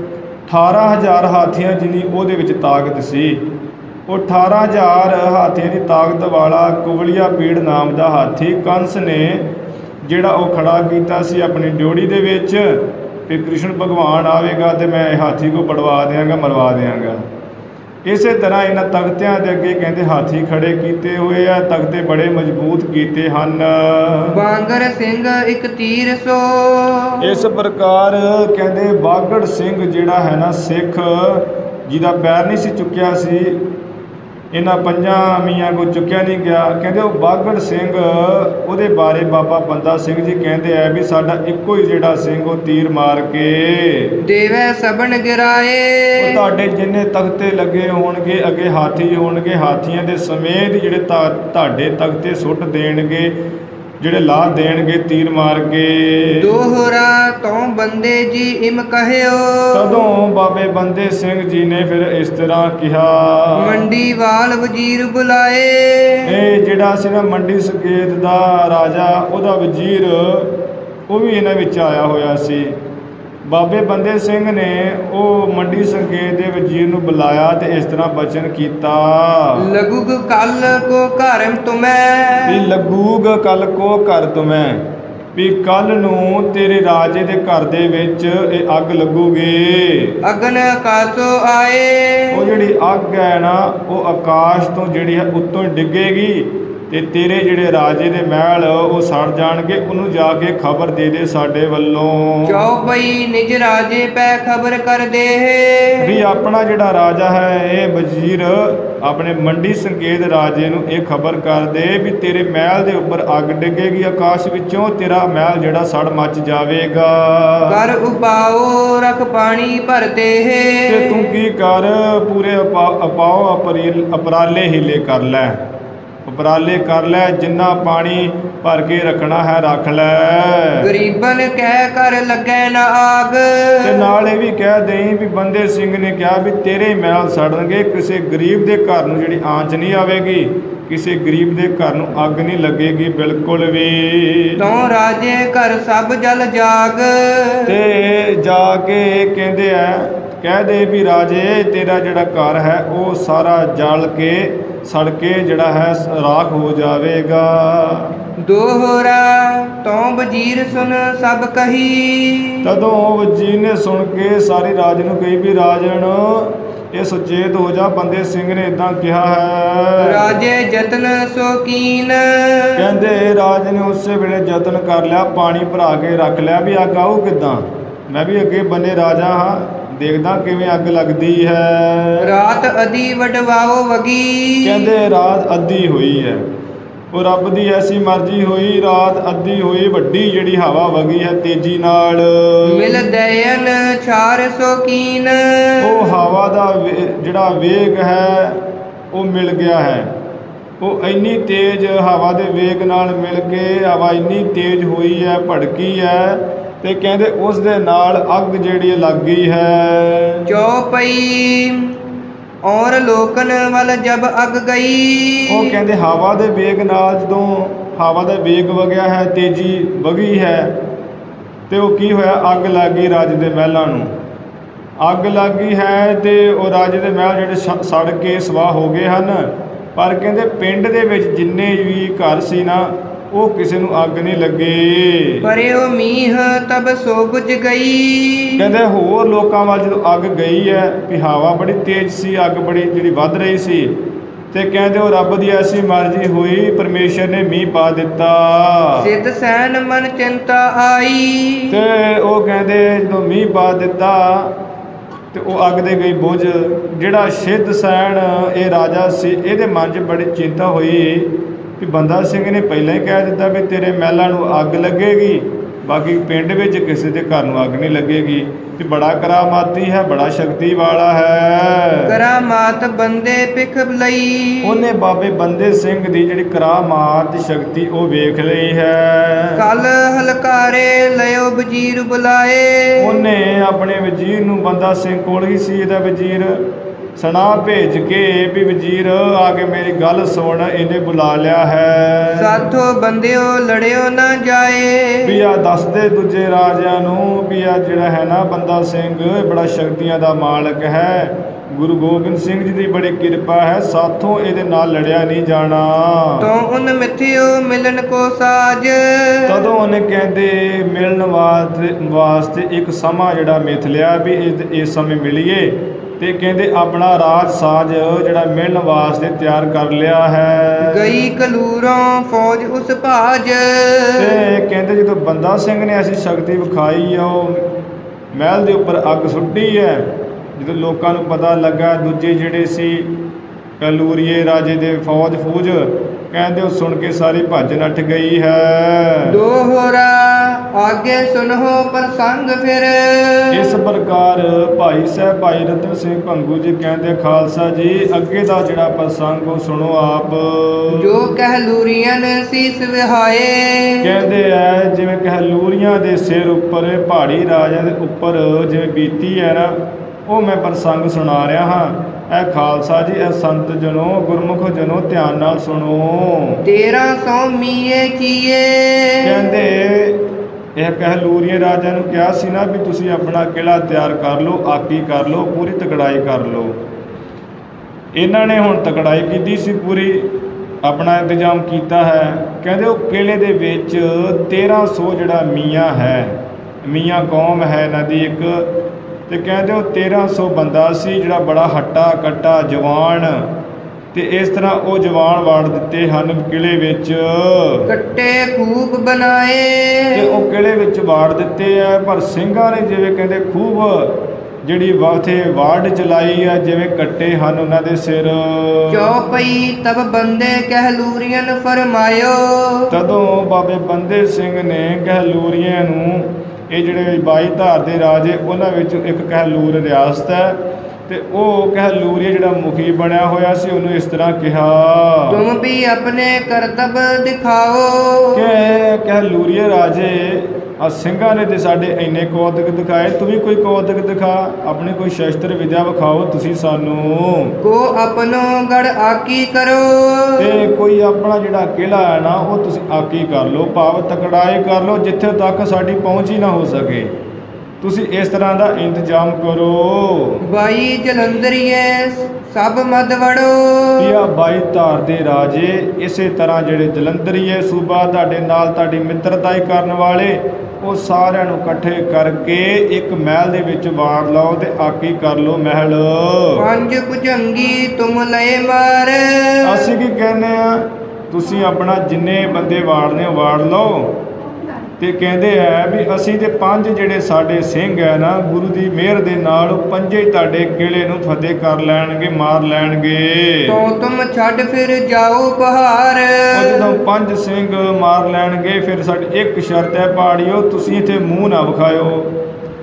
ਅਠਾਰਾਂ ਹਜ਼ਾਰ ਹਾਥੀਆਂ ਜਿਹਦੀ ਉਹਦੇ ਵਿੱਚ ਤਾਕਤ ਸੀ। ਉਹ ਅਠਾਰਾਂ ਹਜ਼ਾਰ ਹਾਥੀਆਂ ਦੀ ਤਾਕਤ ਵਾਲਾ ਕੁਵਲੀਆ ਪੀੜ ਨਾਮ ਦਾ ਹਾਥੀ ਕੰਸ ਨੇ ਜਿਹੜਾ ਉਹ ਖੜਾ ਕੀਤਾ ਸੀ ਆਪਣੀ ਡਿਓੜੀ ਦੇ ਵਿੱਚ। ਵੀ ਕ੍ਰਿਸ਼ਨ ਭਗਵਾਨ ਆਵੇਗਾ ਤੇ ਮੈਂ ਇਹ ਹਾਥੀ ਕੋ ਪੜਵਾ ਦਿਆਂਗਾ, ਮਰਵਾ ਦਿਆਂਗਾ। ਇਸੇ ਤਰ੍ਹਾਂ ਇਹਨਾਂ ਤਖਤਿਆਂ ਦੇ ਅੱਗੇ ਕਹਿੰਦੇ ਹਾਥੀ ਖੜੇ ਕੀਤੇ ਹੋਏ ਆ, ਤਖਤੇ ਬੜੇ ਮਜ਼ਬੂਤ ਕੀਤੇ ਹਨ। ਬਾਂਗਰ ਸਿੰਘ ਇੱਕ ਤੀਰ ਸੋ। ਇਸ ਪ੍ਰਕਾਰ ਕਹਿੰਦੇ ਬਾਗੜ ਸਿੰਘ ਜਿਹੜਾ ਹੈ ਨਾ ਸਿੱਖ, ਜਿਹਦਾ ਪੈਰ ਨਹੀਂ ਸੀ ਚੁੱਕਿਆ ਸੀ, ਇਹਨਾਂ ਪੰਜਾਂ ਮੀਆਂ ਕੋ ਚੁੱਕਿਆ ਨਹੀਂ ਗਿਆ, ਕਹਿੰਦੇ ਉਹ ਬਾਗੜ ਸਿੰਘ, ਉਹਦੇ ਬਾਰੇ ਬਾਬਾ ਬੰਦਾ ਸਿੰਘ ਜੀ ਕਹਿੰਦੇ ਆ ਵੀ ਸਾਡਾ ਇੱਕੋ ਹੀ ਜਿਹੜਾ ਸਿੰਘ ਉਹ ਤੀਰ ਮਾਰ ਕੇ ਦੇਵੇ ਸਬਨ ਗਿਰਾਏ। ਉਹ ਤੁਹਾਡੇ ਜਿੰਨੇ ਤਖਤੇ ਲੱਗੇ ਹੋਣਗੇ ਅੱਗੇ ਹਾਥੀ ਹੋਣਗੇ, ਹਾਥੀਆਂ ਦੇ ਸਮੇਤ ਜਿਹੜੇ ਤੁਹਾਡੇ ਤਖਤੇ ਸੁੱਟ ਦੇਣਗੇ, ਜਿਹੜੇ ਲਾਹ ਦੇਣਗੇ ਤੀਰ ਮਾਰ ਕੇ। ਦੋਹਰਾ ਤੋਂ ਬੰਦੇ ਜੀ ਇਮ ਕਹਿਓ। ਤਦੋਂ ਬਾਬੇ ਬੰਦੇ ਸਿੰਘ ਜੀ ਨੇ ਫਿਰ ਇਸ ਤਰ੍ਹਾਂ ਕਿਹਾ, ਮੰਡੀ ਵਾਲ ਵਜ਼ੀਰ ਬੁਲਾਏ। ਇਹ ਜਿਹੜਾ ਸੀ ਨਾ ਮੰਡੀ ਸੰਕੇਤ ਦਾ ਰਾਜਾ, ਉਹਦਾ ਵਜ਼ੀਰ ਉਹ ਵੀ ਇਹਨਾਂ ਵਿੱਚ ਆਇਆ ਹੋਇਆ ਸੀ। ਬਾਬੇ ਬੰਦੇ ਸਿੰਘ ਨੇ ਉਹ ਮੰਡੀ ਸੰਕੇਤ ਦੇ ਵਜ਼ੀਰ ਨੂੰ ਬੁਲਾਇਆ ਤੇ ਇਸ ਤਰ੍ਹਾਂ ਬਚਨ ਕੀਤਾ, ਲਗੂਗ ਕੱਲ ਕੋ ਘਰਮ ਤੁਮੈ। ਵੀ ਲਗੂਗ ਕੱਲ ਕੋ ਘਰ ਤੁਮੈ, ਵੀ ਕੱਲ ਨੂੰ ਤੇਰੇ ਰਾਜੇ ਦੇ ਘਰ ਦੇ ਵਿੱਚ ਇਹ ਅੱਗ ਲੱਗੂਗੀ। ਅਗਨ ਆਕਾਸ਼ੋ ਆਏ। ਉਹ ਜਿਹੜੀ ਅੱਗ ਹੈ ਨਾ ਉਹ ਆਕਾਸ਼ ਤੋਂ ਜਿਹੜੀ ਹੈ ਉੱਤੋਂ ਡਿੱਗੇਗੀ ਤੇ ਤੇਰੇ ਜਿਹੜੇ ਰਾਜੇ ਦੇ ਮਹਿਲ ਉਹ ਸੜ ਜਾਣਗੇ। ਉਹਨੂੰ ਜਾ ਕੇ ਖਬਰ ਦੇ ਦੇ ਸਾਡੇ ਵੱਲੋਂ। ਚੌਪਈ ਨਿਜ ਰਾਜੇ ਪੈ ਖਬਰ ਕਰ ਦੇ। ਵੀ ਆਪਣਾ ਜਿਹੜਾ ਰਾਜਾ ਹੈ ਇਹ ਵਜ਼ੀਰ ਆਪਣੇ ਮੰਡੀ ਸੰਕੇਤ ਰਾਜੇ ਨੂੰ ਇਹ ਖਬਰ ਕਰ ਦੇ ਵੀ ਤੇਰੇ ਮਹਿਲ ਦੇ ਉੱਪਰ ਅੱਗ ਡਿੱਗੇਗੀ ਆਕਾਸ਼ ਵਿੱਚੋਂ, ਤੇਰਾ ਮਹਿਲ ਜਿਹੜਾ ਸੜ ਮੱਚ ਜਾਵੇਗਾ। ਕਰ ਉਪਾਓ ਰਖ ਪਾਣੀ ਭਰਦੇ। ਤੇ ਤੂੰ ਕੀ ਕਰ, ਪੂਰੇ ਉਪਾਓ ਉਪਰਾਲੇ ਹੀਲੇ ਕਰ ਲੈ, ਉਪਰਾਲੇ ਕਰ ਲੈ, ਜਿੰਨਾ ਪਾਣੀ ਭਰ ਕੇ ਰੱਖਣਾ ਹੈ ਰੱਖ ਲੈ। ਗਰੀਬਨ ਕਹਿ ਕਰ ਲੱਗੈ ਨਾ ਆਗ। ਤੇ ਨਾਲ ਇਹ ਵੀ ਕਹਿ ਦੇਈਂ ਵੀ ਬੰਦੇ ਸਿੰਘ ਨੇ ਕਿਹਾ ਵੀ ਤੇਰੇ ਮਹਿਲ ਸੜਨਗੇ, ਕਿਸੇ ਗਰੀਬ ਦੇ ਘਰ ਨੂੰ ਜਿਹੜੀ ਆਂਚ ਨਹੀਂ ਆਵੇਗੀ, ਕਿਸੇ ਗਰੀਬ ਦੇ ਘਰ ਨੂੰ ਅੱਗ ਨਹੀਂ ਲੱਗੇਗੀ ਬਿਲਕੁਲ ਵੀ। ਤੂੰ ਰਾਜੇ ਘਰ ਸਭ ਜਲ ਜਾਗ। ਤੇ ਜਾ ਕੇ ਕਹਿੰਦੇ ਆ ਕਹਿ ਦੇ ਵੀ ਰਾਜੇ ਤੇਰਾ ਜਿਹੜਾ ਘਰ ਹੈ ਉਹ ਸਾਰਾ ਜਲ ਕੇ ਸੜ ਕੇ ਜਿਹੜਾ ਹੈ ਰਾਖ ਹੋ ਜਾਵੇਗਾ। ਦੋਹਰਾ ਤੋਂ ਵਜ਼ੀਰ ਸੁਣ ਸਭ ਕਹੀ। ਤਦੋਂ ਵਜ਼ੀਰ ਨੇ ਸੁਣ ਕੇ ਸਾਰੇ ਰਾਜ ਨੂੰ ਕਹੀ ਵੀ ਰਾਜਨ ਇਹ ਸੁਚੇਤ ਹੋ ਜਾ, ਬੰਦੇ ਸਿੰਘ ਨੇ ਇਦਾਂ ਕਿਹਾ ਹੈ। ਰਾਜੇ ਯਤਨ ਸ਼ੌਕੀਨ। ਕਹਿੰਦੇ ਰਾਜ ਨੇ ਉਸੇ ਵੇਲੇ ਯਤਨ ਕਰ ਲਿਆ, ਪਾਣੀ ਭਰਾ ਕੇ ਰੱਖ ਲਿਆ ਵੀ ਅੱਗ ਆਊ ਕਿੱਦਾਂ, ਮੈਂ ਵੀ ਅੱਗੇ ਬੰਨੇ ਰਾਜਾ ਹਾਂ, ਦੇਖਦਾ ਕਿਵੇਂ ਅੱਗ ਲੱਗਦੀ ਹੈ। ਰਾਤ ਅਧੀ ਵਡਵਾਓ ਵਗੀ। ਕਹਿੰਦੇ ਰਾਤ ਅੱਧੀ ਹੋਈ ਹੈ, ਉਹ ਰੱਬ ਦੀ ਐਸੀ ਮਰਜ਼ੀ ਹੋਈ, ਰਾਤ ਅੱਧੀ ਹੋਈ, ਵੱਡੀ ਜਿਹੜੀ ਹਵਾ ਵਗੀ ਹੈ ਤੇਜ਼ੀ ਨਾਲ। ਮਿਲ ਦਇਨ ਛਾਰ ਸ਼ੌਕੀਨ। ਉਹ ਹਵਾ ਦਾ ਜਿਹੜਾ ਵੇਗ ਹੈ ਉਹ ਮਿਲ ਗਿਆ ਹੈ, ਉਹ ਇੰਨੀ ਤੇਜ਼ ਹਵਾ ਦੇ ਵੇਗ ਨਾਲ ਮਿਲ ਕੇ ਹਵਾ ਇੰਨੀ ਤੇਜ਼ ਹੋਈ ਹੈ, ਭੜਕੀ ਹੈ, ਤੇ ਕਹਿੰਦੇ ਉਸ ਦੇ ਨਾਲ ਅੱਗ ਜਿਹੜੀ ਲੱਗ ਗਈ ਹੈ। ਚੌਪਈ ਔਰ ਲੋਕਨ ਵੱਲ ਜਬ ਅੱਗ ਗਈ। ਉਹ ਕਹਿੰਦੇ ਹਵਾ ਦੇ ਵੇਗ ਨਾਲ ਜਦੋਂ ਹਵਾ ਦਾ ਵੇਗ ਵਗਿਆ ਹੈ, ਤੇਜ਼ੀ ਵਗੀ ਹੈ, ਤੇ ਉਹ ਕੀ ਹੋਇਆ, ਅੱਗ ਲੱਗ ਗਈ ਰਾਜੇ ਦੇ ਮਹਿਲਾਂ ਨੂੰ। ਅੱਗ ਲੱਗ ਗਈ ਹੈ ਤੇ ਉਹ ਰਾਜੇ ਦੇ ਮਹਿਲ ਜਿਹੜੇ ਸੜ ਕੇ ਸਵਾਹ ਹੋ ਗਏ ਹਨ। ਪਰ ਕਹਿੰਦੇ ਪਿੰਡ ਦੇ ਵਿੱਚ ਜਿੰਨੇ ਵੀ ਘਰ ਸੀ ਨਾ, ਉਹ ਕਿਸੇ ਨੂੰ ਅੱਗ ਨਹੀਂ ਲੱਗੀ। ਪਰੇ ਉਹ ਮੀਂਹ ਤਬ ਸੋ ਬੁਝ ਗਈ। ਕਹਿੰਦੇ ਹੋਰ ਲੋਕਾਂ ਵੱਲ ਜਦੋਂ ਅੱਗ ਗਈ ਹੈ ਵੀ ਹਵਾ ਬੜੀ ਤੇਜ਼ ਸੀ, ਅੱਗ ਬੜੀ ਜਿਹੜੀ ਵੱਧ ਰਹੀ ਸੀ, ਤੇ ਕਹਿੰਦੇ ਉਹ ਰੱਬ ਦੀ ਐਸੀ ਮਰਜ਼ੀ ਹੋਈ, ਪਰਮੇਸ਼ਰ ਨੇ ਮੀਂਹ ਪਾ ਦਿੱਤਾ। ਸਿੱਧ ਸੈਨ ਮਨ ਚਿੰਤਾ ਆਈ। ਤੇ ਉਹ ਕਹਿੰਦੇ ਜਦੋਂ ਮੀਂਹ ਪਾ ਦਿੱਤਾ ਤੇ ਉਹ ਅੱਗ ਦੇ ਗਈ ਬੁਝ। ਜਿਹੜਾ ਸਿੱਧ ਸੈਨ ਇਹ ਰਾਜਾ ਸੀ, ਇਹਦੇ ਮਨ 'ਚ ਬੜੀ ਚਿੰਤਾ ਹੋਈ ਕਿ ਬੰਦਾ ਸਿੰਘ ਨੇ ਪਹਿਲਾਂ ਹੀ ਕਹਿ ਦਿੱਤਾ ਵੀ ਤੇਰੇ ਮਹਿਲਾਂ ਨੂੰ ਅੱਗ ਲੱਗੇਗੀ, ਬਾਕੀ ਪਿੰਡ ਵਿੱਚ ਕਿਸੇ ਦੇ ਘਰ ਨੂੰ ਅੱਗ ਨਹੀਂ ਲੱਗੇਗੀ। ਕਿ ਬੜਾ ਕਰਾਮਾਤੀ ਹੈ, ਬੜਾ ਸ਼ਕਤੀ ਵਾਲਾ ਹੈ। ਕਰਾਮਾਤ ਬੰਦੇ ਪਿਖ ਲਈ। ਉਹਨੇ ਬਾਬੇ ਬੰਦੇ ਸਿੰਘ ਦੀ ਜਿਹੜੀ ਕਰਾਮਾਤ ਸ਼ਕਤੀ ਉਹ ਵੇਖ ਲਈ ਹੈ। ਕਲ ਹਲਕਾਰੇ ਲਿਓ ਵਜ਼ੀਰ ਬੁਲਾਏ। ਉਹਨੇ ਆਪਣੇ ਵਜ਼ੀਰ ਨੂੰ, ਬੰਦਾ ਸਿੰਘ ਕੋਲ ਹੀ ਸੀ ਇਹਦਾ ਵਜ਼ੀਰ, ਸੁਣਾ ਭੇਜ ਕੇ ਵੀ ਵਜ਼ੀਰ ਆ ਕੇ ਮੇਰੀ ਗੱਲ ਸੁਣ, ਇਹਨੇ ਬੁਲਾ ਲਿਆ ਹੈ। ਸਾਥੋਂ ਬੰਦਿਓ ਲੜਿਓ ਨਾ ਜਾਏ। ਵੀ ਆ ਦੱਸਦੇ ਦੂਜੇ ਰਾਜਿਆਂ ਨੂੰ ਵੀ ਆ ਜਿਹੜਾ ਹੈ ਨਾ ਬੰਦਾ ਸਿੰਘ ਬੜਾ ਸ਼ਕਤੀਆਂ ਦਾ ਮਾਲਕ ਹੈ, ਗੁਰੂ ਗੋਬਿੰਦ ਸਿੰਘ ਜੀ ਦੀ ਬੜੀ ਕਿਰਪਾ ਹੈ, ਸਾਥੋਂ ਇਹਦੇ ਨਾਲ ਲੜਿਆ ਨਹੀਂ ਜਾਣਾ। ਤੋਂ ਉਨ ਮਿਥਿਓ ਮਿਲਣ ਕੋ ਸਾਜ। ਤਦੋਂ ਉਹਨੇ ਕਹਿੰਦੇ ਮਿਲਣ ਵਾਸਤੇ ਵਾਸਤੇ ਇੱਕ ਸਮਾਂ ਜਿਹੜਾ ਮਿਥ ਲਿਆ ਵੀ ਇਸ ਸਮੇਂ ਮਿਲੀਏ, ਤੇ ਕਹਿੰਦੇ ਆਪਣਾ ਰਾਜ ਸਾਜ ਜਿਹੜਾ ਮਿਲਣ ਵਾਸਤੇ ਤਿਆਰ ਕਰ ਲਿਆ ਹੈ। ਗਈ ਕਲੂਰੋਂ ਫੌਜ ਉਸ ਭਾਜ। ਤੇ ਕਹਿੰਦੇ ਜਦੋਂ ਬੰਦਾ ਸਿੰਘ ਨੇ ਐਸੀ ਸ਼ਕਤੀ ਵਿਖਾਈ ਆ, ਉਹ ਮਹਿਲ ਦੇ ਉੱਪਰ ਅੱਗ ਸੁੱਟੀ ਹੈ, ਜਦੋਂ ਲੋਕਾਂ ਨੂੰ ਪਤਾ ਲੱਗਾ, ਦੂਜੇ ਜਿਹੜੇ ਸੀ ਕਲੂਰੀਏ ਰਾਜੇ ਦੇ ਫੌਜ ਫੂਜ, ਕਹਿੰਦੇ ਉਹ ਸੁਣ ਕੇ ਸਾਰੀ ਭੱਜ ਨੱਠ ਗਈ ਹੈ। ਦੋਹਰਾ ਆਗੇ ਸੁਨੋ ਪ੍ਰਸੰਗ ਫਿਰ। ਇਸ ਪ੍ਰਕਾਰ ਭਾਈ ਸਾਹਿਬ ਭਾਈ ਰਤਨ ਸਿੰਘ ਭੰਗੂ ਜੀ ਕਹਿੰਦੇ ਖਾਲਸਾ ਜੀ ਅੱਗੇ ਦਾ ਜਿਹੜਾ ਪ੍ਰਸੰਗ ਉਹ ਸੁਣੋ ਆਪ। ਜੋ ਕਹਿਲੂਰੀਆਂ ਸੀਸ ਵਿਹਾਏ। ਕਹਿੰਦੇ ਐ ਜਿਵੇਂ ਕਹਿਲੂਰੀਆਂ ਦੇ ਸਿਰ ਉੱਪਰ ਪਹਾੜੀ ਰਾਜਿਆਂ ਦੇ ਉੱਪਰ ਜਿਵੇਂ ਬੀਤੀ ਹੈ ਨਾ, ਉਹ ਮੈਂ ਪ੍ਰਸੰਗ ਸੁਣਾ ਰਿਹਾ ਹਾਂ। ਇਹ ਖਾਲਸਾ ਜੀ, ਇਹ ਸੰਤ ਜਨੋ, ਗੁਰਮੁਖ ਜਨੋ, ਧਿਆਨ ਨਾਲ ਸੁਣੋ। ਤੇਰਾਂ ਸੌ ਮੀਏ ਕੀਏ। ਕਹਿੰਦੇ ਇਹ ਕਹਿਲੂਰੀਏ ਰਾਜਿਆਂ ਨੂੰ ਕਿਹਾ ਸੀ ਨਾ ਵੀ ਤੁਸੀਂ ਆਪਣਾ ਕਿਲ੍ਹਾ ਤਿਆਰ ਕਰ ਲਓ, ਆਕੀ ਕਰ ਲਓ, ਪੂਰੀ ਤਕੜਾਈ ਕਰ ਲਓ। ਇਹਨਾਂ ਨੇ ਹੁਣ ਤਕੜਾਈ ਕੀਤੀ ਸੀ, ਪੂਰੀ ਆਪਣਾ ਇੰਤਜ਼ਾਮ ਕੀਤਾ ਹੈ। ਕਹਿੰਦੇ ਉਹ ਕਿਲ੍ਹੇ ਦੇ ਵਿੱਚ ਤੇਰਾਂ ਸੌ ਜਿਹੜਾ ਮੀਆਂ ਹੈ, ਮੀਆਂ ਕੌਮ ਹੈ ਇਹਨਾਂ ਦੀ ਇੱਕ, ਤੇ ਕਹਿੰਦੇ ਉਹ ਤੇਰਾਂ ਸੌ ਬੰਦਾ ਸੀ ਜਿਹੜਾ ਬੜਾ ਹੱਟਾ ਕੱਟਾ ਜਵਾਨ, ਤੇ ਇਸ ਤਰ੍ਹਾਂ ਉਹ ਜਵਾਨ ਵਾੜ ਦਿੱਤੇ ਹਨ ਕਿਲ੍ਹੇ ਵਿੱਚ। ਕੱਟੇ ਖੂਬ ਬਣਾਏ। ਤੇ ਉਹ ਕਿਲ੍ਹੇ ਵਿੱਚ ਵਾੜ ਦਿੱਤੇ ਆ, ਪਰ ਸਿੰਘਾਂ ਨੇ ਜਿਵੇਂ ਕਹਿੰਦੇ ਖੂਬ ਜਿਹੜੀ ਵਾਥੇ ਵਾੜ ਚਲਾਈ ਆ, ਜਿਵੇਂ ਕੱਟੇ ਹਨ ਉਹਨਾਂ ਦੇ ਸਿਰ। ਚੌਪਈ ਤਬ ਬੰਦੇ ਕਹਿਲੂਰੀਆਂ ਫਰਮਾਇਓ। ਤਦੋਂ ਬਾਬੇ ਬੰਦੇ ਸਿੰਘ ਨੇ ਕਹਿਲੂਰੀਆਂ ਨੂੰ, ਇਹ ਜਿਹੜੇ ਬਾਈ ਧਾਰ ਦੇ ਰਾਜੇ ਉਹਨਾਂ ਵਿੱਚੋਂ ਇੱਕ ਕਹਿਲੂਰ ਰਿਆਸਤ ਹੈ, ਤੇ ਉਹ ਕਹਿਲੂਰੀਆ ਜਿਹੜਾ ਮੁਖੀ ਬਣਿਆ ਹੋਇਆ ਸੀ, ਉਹਨੂੰ ਇਸ ਤਰ੍ਹਾਂ ਕਿਹਾ, ਤੁਮ ਵੀ ਆਪਣੇ ਕਰਤੱਵ ਦਿਖਾਓ। ਕਿ ਕਹਿਲੂਰੀਏ ਰਾਜੇ ਆ ਸਿੰਘਾਂ ਨੇ ਤੇ ਸਾਡੇ ਇੰਨੇ ਕੌਤਕ ਦਿਖਾਏ, ਤੂੰ ਵੀ ਕੋਈ ਕੌਤਕ ਦਿਖਾ, ਆਪਣੀ ਕੋਈ ਸ਼ਸਤਰ ਵਿਦਿਆ ਵਿਖਾਓ ਤੁਸੀਂ ਸਾਨੂੰ। ਕੋ ਆਪਣੋ ਗੜ ਆਕੀ ਕਰੋ। ਤੇ ਕੋਈ ਆਪਣਾ ਜਿਹੜਾ ਕਿਲ੍ਹਾ ਹੈ ਨਾ ਉਹ ਤੁਸੀਂ ਆਕੀ ਕਰ ਲਓ, ਭਾਵ ਤਕੜਾਈ ਕਰ ਲਓ, ਜਿੱਥੇ ਤੱਕ ਸਾਡੀ ਪਹੁੰਚ ਹੀ ਨਾ ਹੋ ਸਕੇ, ਤੁਸੀਂ ਇਸ ਤਰ੍ਹਾਂ ਦਾ ਇੰਤਜ਼ਾਮ ਕਰੋ। ਬਾਈ ਜਲੰਧਰੀਏ ਸਭ ਮਦ ਵੜੋ। ਇਹ ਆ ਬਾਈ ਧਾਰ ਦੇ ਰਾਜੇ, ਇਸੇ ਤਰ੍ਹਾਂ ਜਿਹੜੇ ਜਲੰਧਰੀਏ ਸੂਬਾ ਤੁਹਾਡੇ ਨਾਲ ਤੁਹਾਡੀ ਮਿੱਤਰਤਾ ਹੀ ਕਰਨ ਵਾਲੇ, ਉਹ ਸਾਰਿਆਂ ਨੂੰ ਇਕੱਠੇ ਕਰਕੇ ਇੱਕ ਮਹਿਲ ਦੇ ਵਿੱਚ ਵਾੜ ਲਓ ਤੇ ਆਕੀ ਕਰ ਲਓ ਮਹਿਲ। ਪੰਜ ਭੁਜੰਗੀ ਤੁਮ ਲਏ ਮਾਰ। ਅਸੀਂ ਕੀ ਕਹਿੰਦੇ ਆ, ਤੁਸੀਂ ਆਪਣਾ ਜਿੰਨੇ ਬੰਦੇ ਵਾੜਨੇ ਵਾੜ ਲਓ, ਤੇ ਕਹਿੰਦੇ ਹੈ ਵੀ ਅਸੀਂ ਤੇ ਪੰਜ ਜਿਹੜੇ ਸਾਡੇ ਸਿੰਘ ਹੈ ਨਾ, ਗੁਰੂ ਦੀ ਮਿਹਰ ਦੇ ਨਾਲ ਪੰਜੇ ਹੀ ਤੁਹਾਡੇ ਕਿਲ੍ਹੇ ਨੂੰ ਫਤਿਹ ਕਰ ਲੈਣਗੇ, ਮਾਰ ਲੈਣਗੇ। ਤੋਂ ਤੁਮ ਛੱਡ ਫਿਰ ਜਾਓ ਪਹਾੜ। ਉਹ ਜਦੋਂ ਪੰਜ ਸਿੰਘ ਮਾਰ ਲੈਣਗੇ, ਫਿਰ ਸਾਡੀ ਇੱਕ ਸ਼ਰਤ ਹੈ ਪਹਾੜੀਓ, ਤੁਸੀਂ ਇੱਥੇ ਮੂੰਹ ਨਾ ਵਿਖਾਇਓ,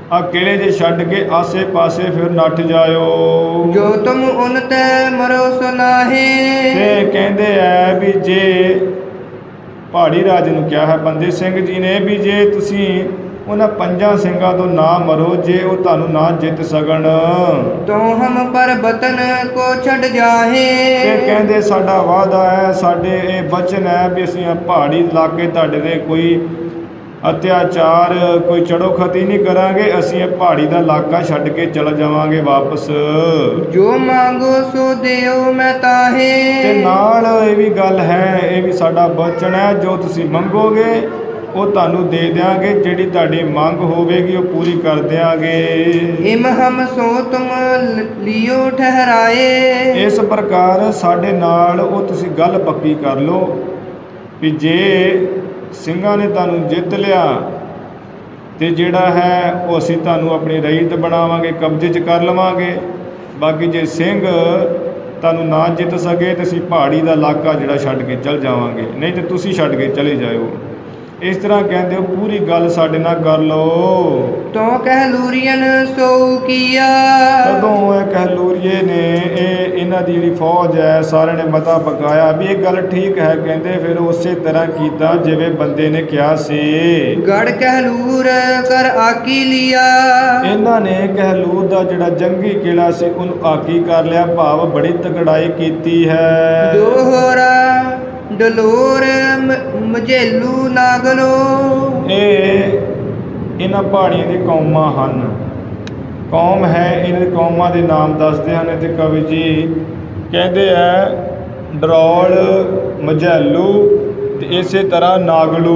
ਆ ਕਿਲੇ ਜੇ ਛੱਡ ਕੇ ਆਸੇ ਪਾਸੇ ਫਿਰ ਨੱਠ ਜਾਇਓ। ਜੋ ਤੁਮ ਉਨ ਤੈ ਮਰੋ ਸੁਨਾਹੇ। ਤੇ ਕਹਿੰਦੇ ਐ ਵੀ ਜੇ ਪਹਾੜੀ ਰਾਜੇ ਨੂੰ ਕਿਹਾ ਹੈ ਬੰਦੇ ਸਿੰਘ ਜੀ ਨੇ ਵੀ ਜੇ ਤੁਸੀਂ ਉਹਨਾਂ ਪੰਜਾਂ ਸਿੰਘਾਂ ਤੋਂ ਨਾ ਮਰੋ ਜੇ ਉਹ ਤੁਹਾਨੂੰ ਨਾ ਜਿੱਤ ਸਕਣ ਤੋ ਹਮ ਪਰ ਬਤਨ ਕੋ ਛੱਡ ਜਾਹੇ। ਤੇ ਕਹਿੰਦੇ ਸਾਡਾ ਵਾਅਦਾ ਹੈ, ਸਾਡੇ ਇਹ ਬਚਨ ਹੈ ਵੀ ਅਸੀਂ ਆਹ ਪਹਾੜੀ ਇਲਾਕੇ ਤੁਹਾਡੇ ਦੇ ਕੋਈ ਅਤਿਆਚਾਰ ਕੋਈ ਚੜੋ ਖਤੀ ਨਹੀਂ ਕਰਾਂਗੇ, ਅਸੀਂ ਇਹ ਪਹਾੜੀ ਦਾ ਇਲਾਕਾ ਛੱਡ ਕੇ ਚਲੇ ਜਾਵਾਂਗੇ ਵਾਪਸ। ਜੋ ਮੰਗੋ ਸੋ ਦਿਓ ਮੈਂ ਤਾਹੇ। ਤੇ ਨਾਲ ਇਹ ਵੀ ਗੱਲ ਹੈ, ਇਹ ਵੀ ਸਾਡਾ ਬਚਨ ਹੈ, ਜੋ ਤੁਸੀਂ ਮੰਗੋਗੇ ਉਹ ਤੁਹਾਨੂੰ ਦੇ ਦਿਆਂਗੇ, ਜਿਹੜੀ ਤੁਹਾਡੀ ਮੰਗ ਹੋਵੇਗੀ ਉਹ ਪੂਰੀ ਕਰ ਦਿਆਂਗੇ। ਇਮ ਹਮ ਸੋ ਤੁਮ ਲਿਓ ਠਹਿਰਾਏ। ਇਸ ਪ੍ਰਕਾਰ ਸਾਡੇ ਨਾਲ ਉਹ ਤੁਸੀਂ ਗੱਲ ਪੱਕੀ ਕਰ ਲਓ ਵੀ ਜੇ ਸਿੰਘਾਂ ਨੇ ਤੁਹਾਨੂੰ ਜਿੱਤ ਲਿਆ ਤੇ ਜਿਹੜਾ ਹੈ ਉਹ ਅਸੀਂ ਤੁਹਾਨੂੰ ਆਪਣੀ ਰਈਤ ਬਣਾਵਾਂਗੇ, ਕਬਜ਼ੇ 'ਚ ਕਰ ਲਵਾਂਗੇ। ਬਾਕੀ ਜੇ ਸਿੰਘ ਤੁਹਾਨੂੰ ਨਾ ਜਿੱਤ ਸਕੇ ਤੇ ਅਸੀਂ ਪਹਾੜੀ ਦਾ ਇਲਾਕਾ ਜਿਹੜਾ ਛੱਡ ਕੇ ਚਲ ਜਾਵਾਂਗੇ, ਨਹੀਂ ਤੇ ਤੁਸੀਂ ਛੱਡ ਕੇ ਚਲੇ ਜਾਇਓ। ਇਸ ਤਰ੍ਹਾਂ ਕਹਿੰਦੇ ਹੋ ਪੂਰੀ ਗੱਲ ਸਾਡੇ ਨਾਲ ਕਰ ਲਓ। ਤੋ ਕਹਿਲੂਰੀਅਨ ਸੋ ਕੀਆ। ਤਦੋਂ ਇਹ ਕਹਿਲੂਰੀਏ ਨੇ ਇਹ ਇਹਨਾਂ ਦੀ ਜਿਹੜੀ ਫੌਜ ਹੈ ਸਾਰਿਆਂ ਨੇ ਮਤਾ ਪਕਾਇਆ ਵੀ ਇਹ ਗੱਲ ਠੀਕ ਹੈ। ਕਹਿੰਦੇ ਫਿਰ ਉਸੇ ਤਰ੍ਹਾਂ ਕੀਤਾ ਜਿਵੇਂ ਬੰਦੇ ਨੇ ਕਿਹਾ ਸੀ। ਗੜ ਕਹਿਲੂਰ ਕਰ ਆਕੀ ਲਿਆ। ਇਹਨਾਂ ਨੇ ਕਹਿਲੂਰ ਦਾ ਜਿਹੜਾ ਜੰਗੀ ਕਿਲਾ ਸੀ ਉਹਨੂੰ ਆਕੀ ਕਰ ਲਿਆ, ਭਾਵ ਬੜੀ ਤਕੜਾਈ ਕੀਤੀ ਹੈ। ਦੋਹਰਾ ਡਲੋਰ ਮਝੇਲੂ ਨਾਗਲੋ। ਇਹ ਇਹਨਾਂ ਪਹਾੜੀਆਂ ਦੀ ਕੌਮਾਂ ਹਨ, ਕੌਮ ਹੈ, ਇਹਨਾਂ ਦੀ ਕੌਮਾਂ ਦੇ ਨਾਮ ਦੱਸਦੇ ਹਨ ਤੇ ਕਵੀ ਜੀ ਕਹਿੰਦੇ ਹੈ ਡਰੌਲ, ਮਝੈਲੂ ਤੇ ਇਸੇ ਤਰ੍ਹਾਂ ਨਾਗਲੂ।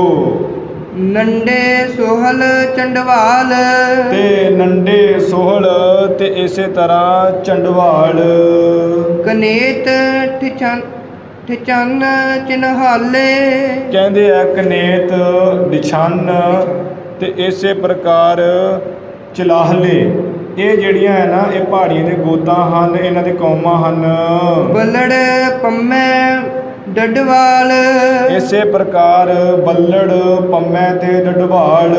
ਨੰਡੇ ਸੋਹਲ ਚੰਡਵਾਲ। ਤੇ ਨੰਡੇ ਸੋਹਲ ਤੇ ਇਸੇ ਤਰ੍ਹਾਂ ਚੰਡਵਾਲ। ਕਨੇਤ ਠਿਛਨ ਠਿਚਨ ਚਿਨਹਾਲੇ। ਕਹਿੰਦੇ ਆ ਕਨੇਤ ਦਿਛਨ ਤੇ ਇਸੇ ਪ੍ਰਕਾਰ ਚਲਾਹਲੇ। ਇਹ ਜਿਹੜੀਆਂ ਹੈ ਨਾ ਇਹ ਪਹਾੜੀਆਂ ਦੇ ਗੋਤਾਂ ਹਨ, ਇਹਨਾਂ ਦੇ ਕੌਮਾਂ ਹਨ। ਬੱਲੜ ਪੰਮੈ ਡੱਡਵਾਲ। ਇਸੇ ਪ੍ਰਕਾਰ ਬੱਲੜ ਪੰਮੈ ਤੇ ਡੱਡਵਾਲ।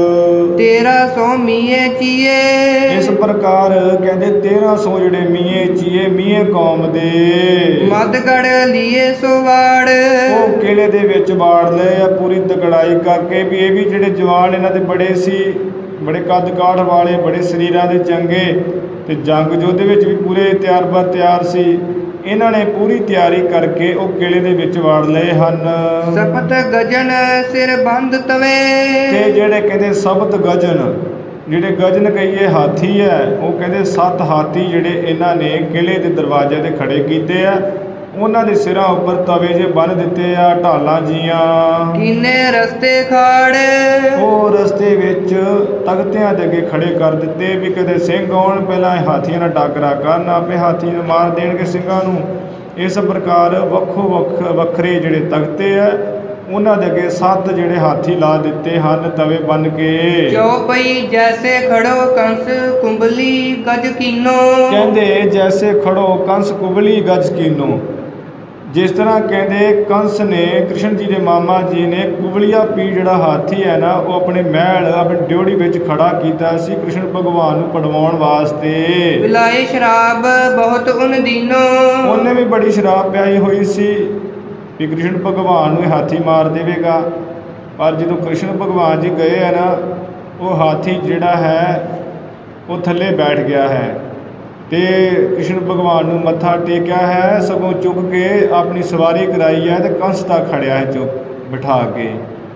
ਤੇਰਾਂ ਸੌ ਮੀਏ ਚੀਏ। ਇਸ ਪ੍ਰਕਾਰ ਕਹਿੰਦੇ ਤੇਰਾਂ ਸੌ ਜਿਹੜੇ ਮੀਏ ਚੀਏ ਮੀਏ ਕੌਮ ਦੇ। ਮੱਧਗੜ ਲੀਏ ਸੋ ਵਾੜ। ਉਹ ਕਿਲੇ ਦੇ ਵਿੱਚ ਵਾੜ ਲਏ ਆ ਪੂਰੀ ਤਕੜਾਈ ਕਰਕੇ ਵੀ ਇਹ ਵੀ ਜਿਹੜੇ ਜਵਾਨ ਇਹਨਾਂ ਦੇ ਬੜੇ ਸੀ, ਬੜੇ ਕੱਦ ਕਾਠ ਵਾਲੇ, ਬੜੇ ਸਰੀਰਾਂ ਦੇ ਚੰਗੇ ਤੇ ਜੰਗ ਯੁੱਧ ਵਿੱਚ ਵੀ ਪੂਰੇ ਤਿਆਰ ਬਰ ਤਿਆਰ ਸੀ। ਇਹਨਾਂ ਨੇ ਪੂਰੀ ਤਿਆਰੀ ਕਰਕੇ ਉਹ ਕਿਲੇ ਦੇ ਵਿੱਚ ਵਾੜ ਲਏ ਹਨ। ਸਪਤ ਗਜਨ ਸਿਰ ਬੰਦ ਤਵੇ। ਤੇ ਜਿਹੜੇ ਕਹਿੰਦੇ ਸਬਤ ਗਜਨ, ਜਿਹੜੇ ਗਜਨ ਕਹੀਏ ਹਾਥੀ ਹੈ, ਉਹ ਕਹਿੰਦੇ ਸੱਤ ਹਾਥੀ ਜਿਹੜੇ ਇਹਨਾਂ ਨੇ ਕਿਲੇ ਦੇ ਦਰਵਾਜ਼ੇ ਤੇ ਖੜੇ ਕੀਤੇ ਆ, ਉਹਨਾਂ ਦੇ ਸਿਰਾਂ ਉੱਪਰ ਤਵੇ ਜੇ ਬੰਨ ਦਿੱਤੇ ਆ ਢਾਲਾਂ ਜੀਆਂ। ਕਿੰਨੇ ਰਸਤੇ ਖਾੜੇ। ਉਹ ਰਸਤੇ ਵਿੱਚ ਤਖਤਿਆਂ ਦੇ ਅੱਗੇ ਖੜੇ ਕਰ ਦਿੱਤੇ ਵੀ ਕਦੇ ਸਿੰਘ ਆਉਣ ਪਹਿਲਾਂ ਹਾਥੀਆਂ ਨਾਲ ਟਾਕਰਾ ਕਰਨ, ਆਪੇ ਹਾਥੀ ਨੂੰ ਮਾਰ ਦੇਣਗੇ ਸਿੰਘਾਂ ਨੂੰ। ਇਸ ਪ੍ਰਕਾਰ ਵੱਖੋ ਵੱਖ ਵੱਖਰੇ ਜਿਹੜੇ ਤਖਤੇ ਆ ਉਹਨਾਂ ਦੇ ਅੱਗੇ ਸੱਤ ਜਿਹੜੇ ਹਾਥੀ ਲਾ ਦਿੱਤੇ ਹਨ ਤਵੇ ਬੰਨ ਕੇ। ਚੌਪਈ ਜੈਸੇ ਖੜੋ ਕੰਸ ਕੁੰਬਲੀ ਗਜ ਕੀਨੋ। ਕਹਿੰਦੇ ਜੈਸੇ ਖੜੋ ਕੰਸ ਕੁੰਬਲੀ ਗਜ ਕੀਨੋ। ਜਿਸ ਤਰ੍ਹਾਂ ਕਹਿੰਦੇ ਕੰਸ ਨੇ ਕ੍ਰਿਸ਼ਨ ਜੀ ਦੇ ਮਾਮਾ ਜੀ ਨੇ ਕੁਬਲੀਆ ਪੀ ਜਿਹੜਾ ਹਾਥੀ ਹੈ ਨਾ ਉਹ ਆਪਣੇ ਮਹਿਲ ਆਪਣੀ ਡਿਓੜੀ ਵਿੱਚ ਖੜਾ ਕੀਤਾ ਸੀ ਕ੍ਰਿਸ਼ਨ ਭਗਵਾਨ ਨੂੰ ਪੜਵਾਉਣ ਵਾਸਤੇ। ਪਿਲਾਏ ਸ਼ਰਾਬ ਬਹੁਤ ਉਨ ਦੀਨੋ। ਉਹਨੇ ਵੀ ਬੜੀ ਸ਼ਰਾਬ ਪਿਆਈ ਹੋਈ ਸੀ ਵੀ ਕ੍ਰਿਸ਼ਨ ਭਗਵਾਨ ਨੂੰ ਇਹ ਹਾਥੀ ਮਾਰ ਦੇਵੇਗਾ। ਪਰ ਜਦੋਂ ਕ੍ਰਿਸ਼ਨ ਭਗਵਾਨ ਜੀ ਗਏ ਹੈ ਨਾ ਉਹ ਹਾਥੀ ਜਿਹੜਾ ਹੈ ਉਹ ਥੱਲੇ ਬੈਠ ਗਿਆ ਹੈ ਤੇ ਕ੍ਰਿਸ਼ਨ ਭਗਵਾਨ ਨੂੰ ਮੱਥਾ ਟੇਕਿਆ ਹੈ, ਸਗੋਂ ਚੁੱਕ ਕੇ ਆਪਣੀ ਸਵਾਰੀ ਕਰਾਈ ਹੈ ਤੇ ਕੰਸ ਤੱਕ ਖੜਿਆ ਹੈ ਚੁੱਕ ਬਿਠਾ ਕੇ,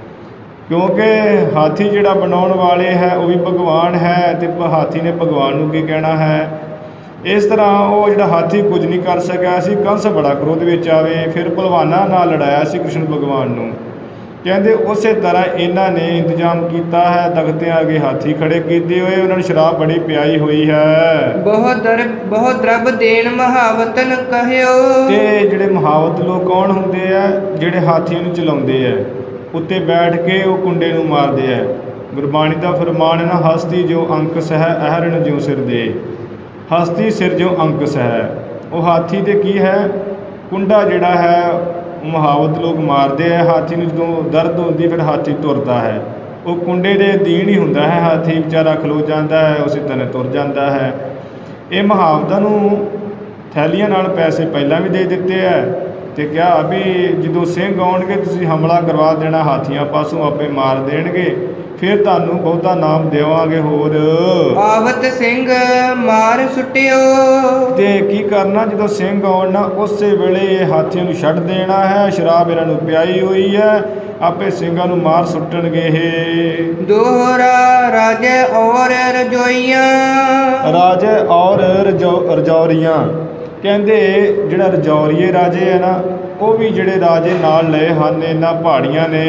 ਕਿਉਂਕਿ ਹਾਥੀ ਜਿਹੜਾ ਬਣਾਉਣ ਵਾਲੇ ਹੈ ਉਹ ਵੀ ਭਗਵਾਨ ਹੈ ਤੇ ਹਾਥੀ ਨੇ ਭਗਵਾਨ ਨੂੰ ਕੀ ਕਹਿਣਾ ਹੈ। ਇਸ ਤਰ੍ਹਾਂ ਉਹ ਜਿਹੜਾ ਹਾਥੀ ਕੁਝ ਨਹੀਂ ਕਰ ਸਕਿਆ ਸੀ। ਕੰਸ ਬੜਾ ਕ੍ਰੋਧ ਵਿੱਚ ਆਵੇ, ਫਿਰ ਭਲਵਾਨਾਂ ਨਾਲ ਲੜਾਇਆ ਸੀ ਕ੍ਰਿਸ਼ਨ ਭਗਵਾਨ ਨੂੰ। ਕਹਿੰਦੇ ਉਸੇ ਤਰ੍ਹਾਂ ਇਹਨਾਂ ਨੇ ਇੰਤਜ਼ਾਮ ਕੀਤਾ ਹੈ, ਤਖਤਿਆਂ ਅੱਗੇ ਹਾਥੀ ਖੜੇ ਕੀਤੇ ਹੋਏ, ਉਹਨਾਂ ਨੂੰ ਸ਼ਰਾਬ ਬੜੀ ਪਿਆਈ ਹੋਈ ਹੈ। ਬਹੁਤ ਦਰ ਬਹੁਤ ਦਰਬ ਦੇਣ ਮਹਾਵਤਨ ਕਹਿਓ। ਤੇ ਜਿਹੜੇ ਮਹਾਵਤ ਲੋਕ ਕੌਣ ਹੁੰਦੇ ਆ? ਜਿਹੜੇ ਹਾਥੀਆਂ ਨੂੰ ਚਲਾਉਂਦੇ ਆ, ਉੱਤੇ ਬੈਠ ਕੇ ਉਹ ਕੁੰਡੇ ਨੂੰ ਮਾਰਦੇ ਆ। ਗੁਰਬਾਣੀ ਦਾ ਫਰਮਾਨ ਹੈ ਨਾ, ਹਸਤੀ ਜੋ ਅੰਕਸ ਹੈ ਅਹਰਣ ਜਿਉ ਸਿਰ ਦੇ। ਹਸਤੀ ਸਿਰ ਜਿਉ ਅੰਕਸ ਹੈ। ਉਹ ਹਾਥੀ ਤੇ ਕੀ ਹੈ? ਕੁੰਡਾ ਜਿਹੜਾ ਹੈ ਮਹਾਵਤ ਲੋਕ ਮਾਰਦੇ ਆ ਹਾਥੀ ਨੂੰ। ਜਦੋਂ ਦਰਦ ਹੁੰਦੀ ਫਿਰ ਹਾਥੀ ਤੁਰਦਾ ਹੈ। ਉਹ ਕੁੰਡੇ ਦੇ ਅਧੀਨ ਹੀ ਹੁੰਦਾ ਹੈ। ਹਾਥੀ ਵਿਚਾਰਾ ਖਲੋ ਜਾਂਦਾ ਹੈ, ਉਸੇ ਤਰ੍ਹਾਂ ਤੁਰ ਜਾਂਦਾ ਹੈ। ਇਹ ਮੁਹਾਵਤਾਂ ਨੂੰ ਥੈਲੀਆਂ ਨਾਲ ਪੈਸੇ ਪਹਿਲਾਂ ਵੀ ਦੇ ਦਿੱਤੇ ਹੈ ਅਤੇ ਕਿਹਾ ਵੀ ਜਦੋਂ ਸਿੰਘ ਆਉਣਗੇ ਤੁਸੀਂ ਹਮਲਾ ਕਰਵਾ ਦੇਣਾ, ਹਾਥੀਆਂ ਪਾਸੋਂ ਆਪੇ ਮਾਰ ਦੇਣਗੇ, ਫਿਰ ਤੁਹਾਨੂੰ ਬਹੁਤਾ ਨਾਮ ਦੇਵਾਂਗੇ। ਹੋਰ ਆਵਤ ਸਿੰਘ ਮਾਰ ਸੁੱਟਿਓ। ਤੇ ਕੀ ਕਰਨਾ ਜਦੋਂ ਸਿੰਘ ਆਉਣ ਨਾ ਉਸੇ ਵੇਲੇ ਇਹ ਹਾਥੀਆਂ ਨੂੰ ਛੱਡ ਦੇਣਾ ਹੈ। ਸ਼ਰਾਬ ਇਹਨਾਂ ਨੂੰ ਪਿਆਈ ਹੋਈ ਹੈ, ਆਪੇ ਸਿੰਘਾਂ ਨੂੰ ਮਾਰ ਸੁੱਟਣਗੇ ਇਹ। ਦੋਹਰਾ ਰਾਜੇ ਔਰ ਰਜੋਈਆਂ। ਰਾਜੇ ਔਰ ਰਜੌ ਰਜੌਰੀਆਂ ਕਹਿੰਦੇ ਜਿਹੜਾ ਰਜੌਰੀਏ ਰਾਜੇ ਹੈ ਨਾ, ਉਹ ਵੀ ਜਿਹੜੇ ਰਾਜੇ ਨਾਲ ਲਏ ਹਨ ਇਹਨਾਂ ਪਹਾੜੀਆਂ ਨੇ।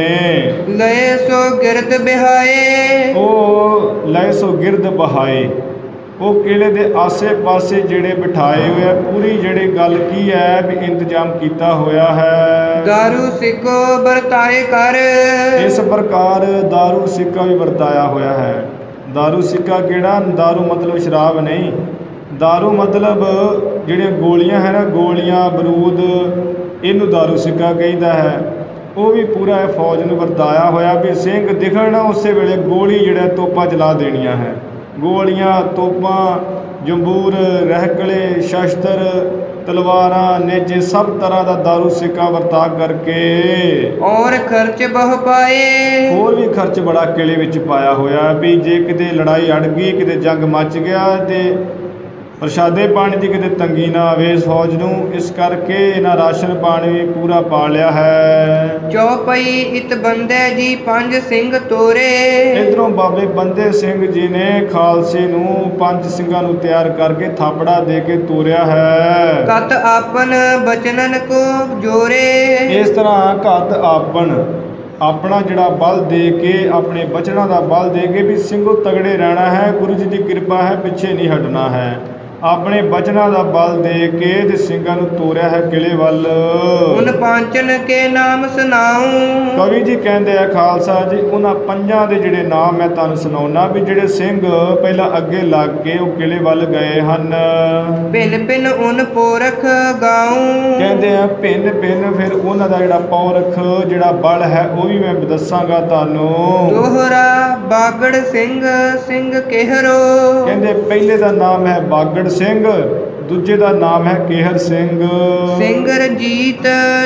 ਲਏ ਸੋ ਗਿਰਦ ਬਿਹਾਏ। ਉਹ ਲਏ ਸੋ ਗਿਰਦ ਬਹਾਏ, ਉਹ ਕਿਲੇ ਦੇ ਆਸੇ ਪਾਸੇ ਜਿਹੜੇ ਬਿਠਾਏ ਹੋਏ ਆ। ਪੂਰੀ ਜਿਹੜੀ ਗੱਲ ਕੀ ਹੈ ਵੀ ਇੰਤਜ਼ਾਮ ਕੀਤਾ ਹੋਇਆ ਹੈ। ਦਾਰੂ ਸਿੱਕੋ ਵਰਤਾਏ ਕਰ। ਇਸ ਪ੍ਰਕਾਰ ਦਾਰੂ ਸਿੱਕਾ ਵੀ ਵਰਤਾਇਆ ਹੋਇਆ ਹੈ। ਦਾਰੂ ਸਿੱਕਾ ਕਿਹੜਾ? ਦਾਰੂ ਮਤਲਬ ਸ਼ਰਾਬ ਨਹੀਂ, ਦਾਰੂ ਮਤਲਬ ਜਿਹੜੀਆਂ ਗੋਲੀਆਂ ਹੈ ਨਾ, ਗੋਲੀਆਂ ਬਰੂਦ, ਇਹਨੂੰ ਦਾਰੂ ਸਿੱਕਾ ਕਹਿੰਦਾ ਹੈ। ਉਹ ਵੀ ਪੂਰਾ ਇਹ ਫੌਜ ਨੂੰ ਵਰਤਾਇਆ ਹੋਇਆ ਵੀ ਸਿੰਘ ਦਿਖਣ ਨਾ ਉਸੇ ਵੇਲੇ ਗੋਲੀ ਜਿਹੜਾ ਤੋਪਾਂ ਚਲਾ ਦੇਣੀਆਂ ਹੈ। ਗੋਲੀਆਂ, ਤੋਪਾਂ, ਜੰਬੂਰ, ਰਹਿਕਲੇ, ਸ਼ਸਤਰ, ਤਲਵਾਰਾਂ, ਨੇਜੇ, ਸਭ ਤਰ੍ਹਾਂ ਦਾ ਦਾਰੂ ਸਿੱਕਾ ਵਰਤਾ ਕਰਕੇ। ਔਰ ਖਰਚ ਬਹੁ ਪਾਏ। ਹੋਰ ਵੀ ਖਰਚ ਬੜਾ ਕਿਲੇ ਵਿੱਚ ਪਾਇਆ ਹੋਇਆ ਵੀ ਜੇ ਕਿਤੇ ਲੜਾਈ ਅੜ ਗਈ, ਕਿਤੇ ਜੰਗ ਮੱਚ ਗਿਆ ਤੇ ਪ੍ਰਸ਼ਾਦੇ ਪਾਣੀ ਦੀ ਕਿਤੇ ਤੰਗੀ ਨਾ ਆਵੇ ਇਸ ਫੌਜ ਨੂੰ, ਇਸ ਕਰਕੇ ਇਹਨਾਂ ਰਾਸ਼ਨ ਪਾਣੀ ਵੀ ਪੂਰਾ ਪਾ ਲਿਆ ਹੈ। ਚੌਪਈ ਇਤ ਬੰਦੇ ਜੀ ਪੰਜ ਸਿੰਘ ਤੋਰੇ। ਇੱਧਰੋਂ ਬਾਬੇ ਬੰਦੇ ਸਿੰਘ ਜੀ ਨੇ ਖਾਲਸੇ ਨੂੰ ਪੰਜ ਸਿੰਘਾਂ ਨੂੰ ਤਿਆਰ ਕਰਕੇ ਥਾਪੜਾ ਦੇ ਕੇ ਤੋਰਿਆ ਹੈ। ਕਤ ਆਪਨ ਬਚਨਨ ਕੋ ਜੋਰੇ। ਇਸ ਤਰ੍ਹਾਂ ਘਤ ਆਪਨ ਆਪਣਾ ਜਿਹੜਾ ਬਲ ਦੇ ਕੇ, ਆਪਣੇ ਬਚਨਾਂ ਦਾ ਬਲ ਦੇ ਕੇ ਵੀ ਸਿੰਘੋ ਤਗੜੇ ਰਹਿਣਾ ਹੈ, ਗੁਰੂ ਜੀ ਦੀ ਕਿਰਪਾ ਹੈ, ਪਿੱਛੇ ਨਹੀਂ ਹਟਣਾ ਹੈ। ਆਪਣੇ ਬਚਨਾਂ ਦਾ ਬਲ ਦੇ ਕੇ ਤੇ ਸਿੰਘਾਂ ਨੂੰ ਤੋਰਿਆ ਹੈ ਕਿਲੇ ਵੱਲ। ਉਨ ਪਾਂਚਨ ਕੇ ਨਾਮ ਸੁਣਾਉ। ਕਵੀ ਜੀ ਕਹਿੰਦੇ ਆ ਖਾਲਸਾ ਜੀ, ਉਹਨਾਂ ਪੰਜਾਂ ਦੇ ਜਿਹੜੇ ਨਾਮ ਮੈਂ ਤੁਹਾਨੂੰ ਸੁਣਾਉਣਾ ਵੀ ਜਿਹੜੇ ਸਿੰਘ ਪਹਿਲਾਂ ਅੱਗੇ ਲੱਗ ਕੇ ਉਹ ਕਿਲੇ ਵੱਲ ਗਏ ਹਨ। ਭਿੰਨ ਭਿੰਨ ਉਨ ਪੋਰਖ ਗਾਉ। ਕਹਿੰਦੇ ਆ ਭਿੰਨ ਭਿੰਨ ਫਿਰ ਉਹਨਾਂ ਦਾ ਜਿਹੜਾ ਪੌਰਖ, ਜਿਹੜਾ ਬਲ ਹੈ, ਉਹ ਵੀ ਮੈਂ ਦੱਸਾਂਗਾ ਤੁਹਾਨੂੰ। ਦੋਹਰਾ ਬਾਗੜ ਸਿੰਘ ਸਿੰਘ ਕਿਹਰੋ। ਕਹਿੰਦੇ ਪਹਿਲੇ ਦਾ ਨਾਮ ਹੈ ਬਾਗੜ ਸਿੰਘ, ਦੂਜੇ ਦਾ ਨਾਮ ਹੈ ਕੇਹਰ ਸਿੰਘ। ਸਿੰਘ ਰਣਜੀਤ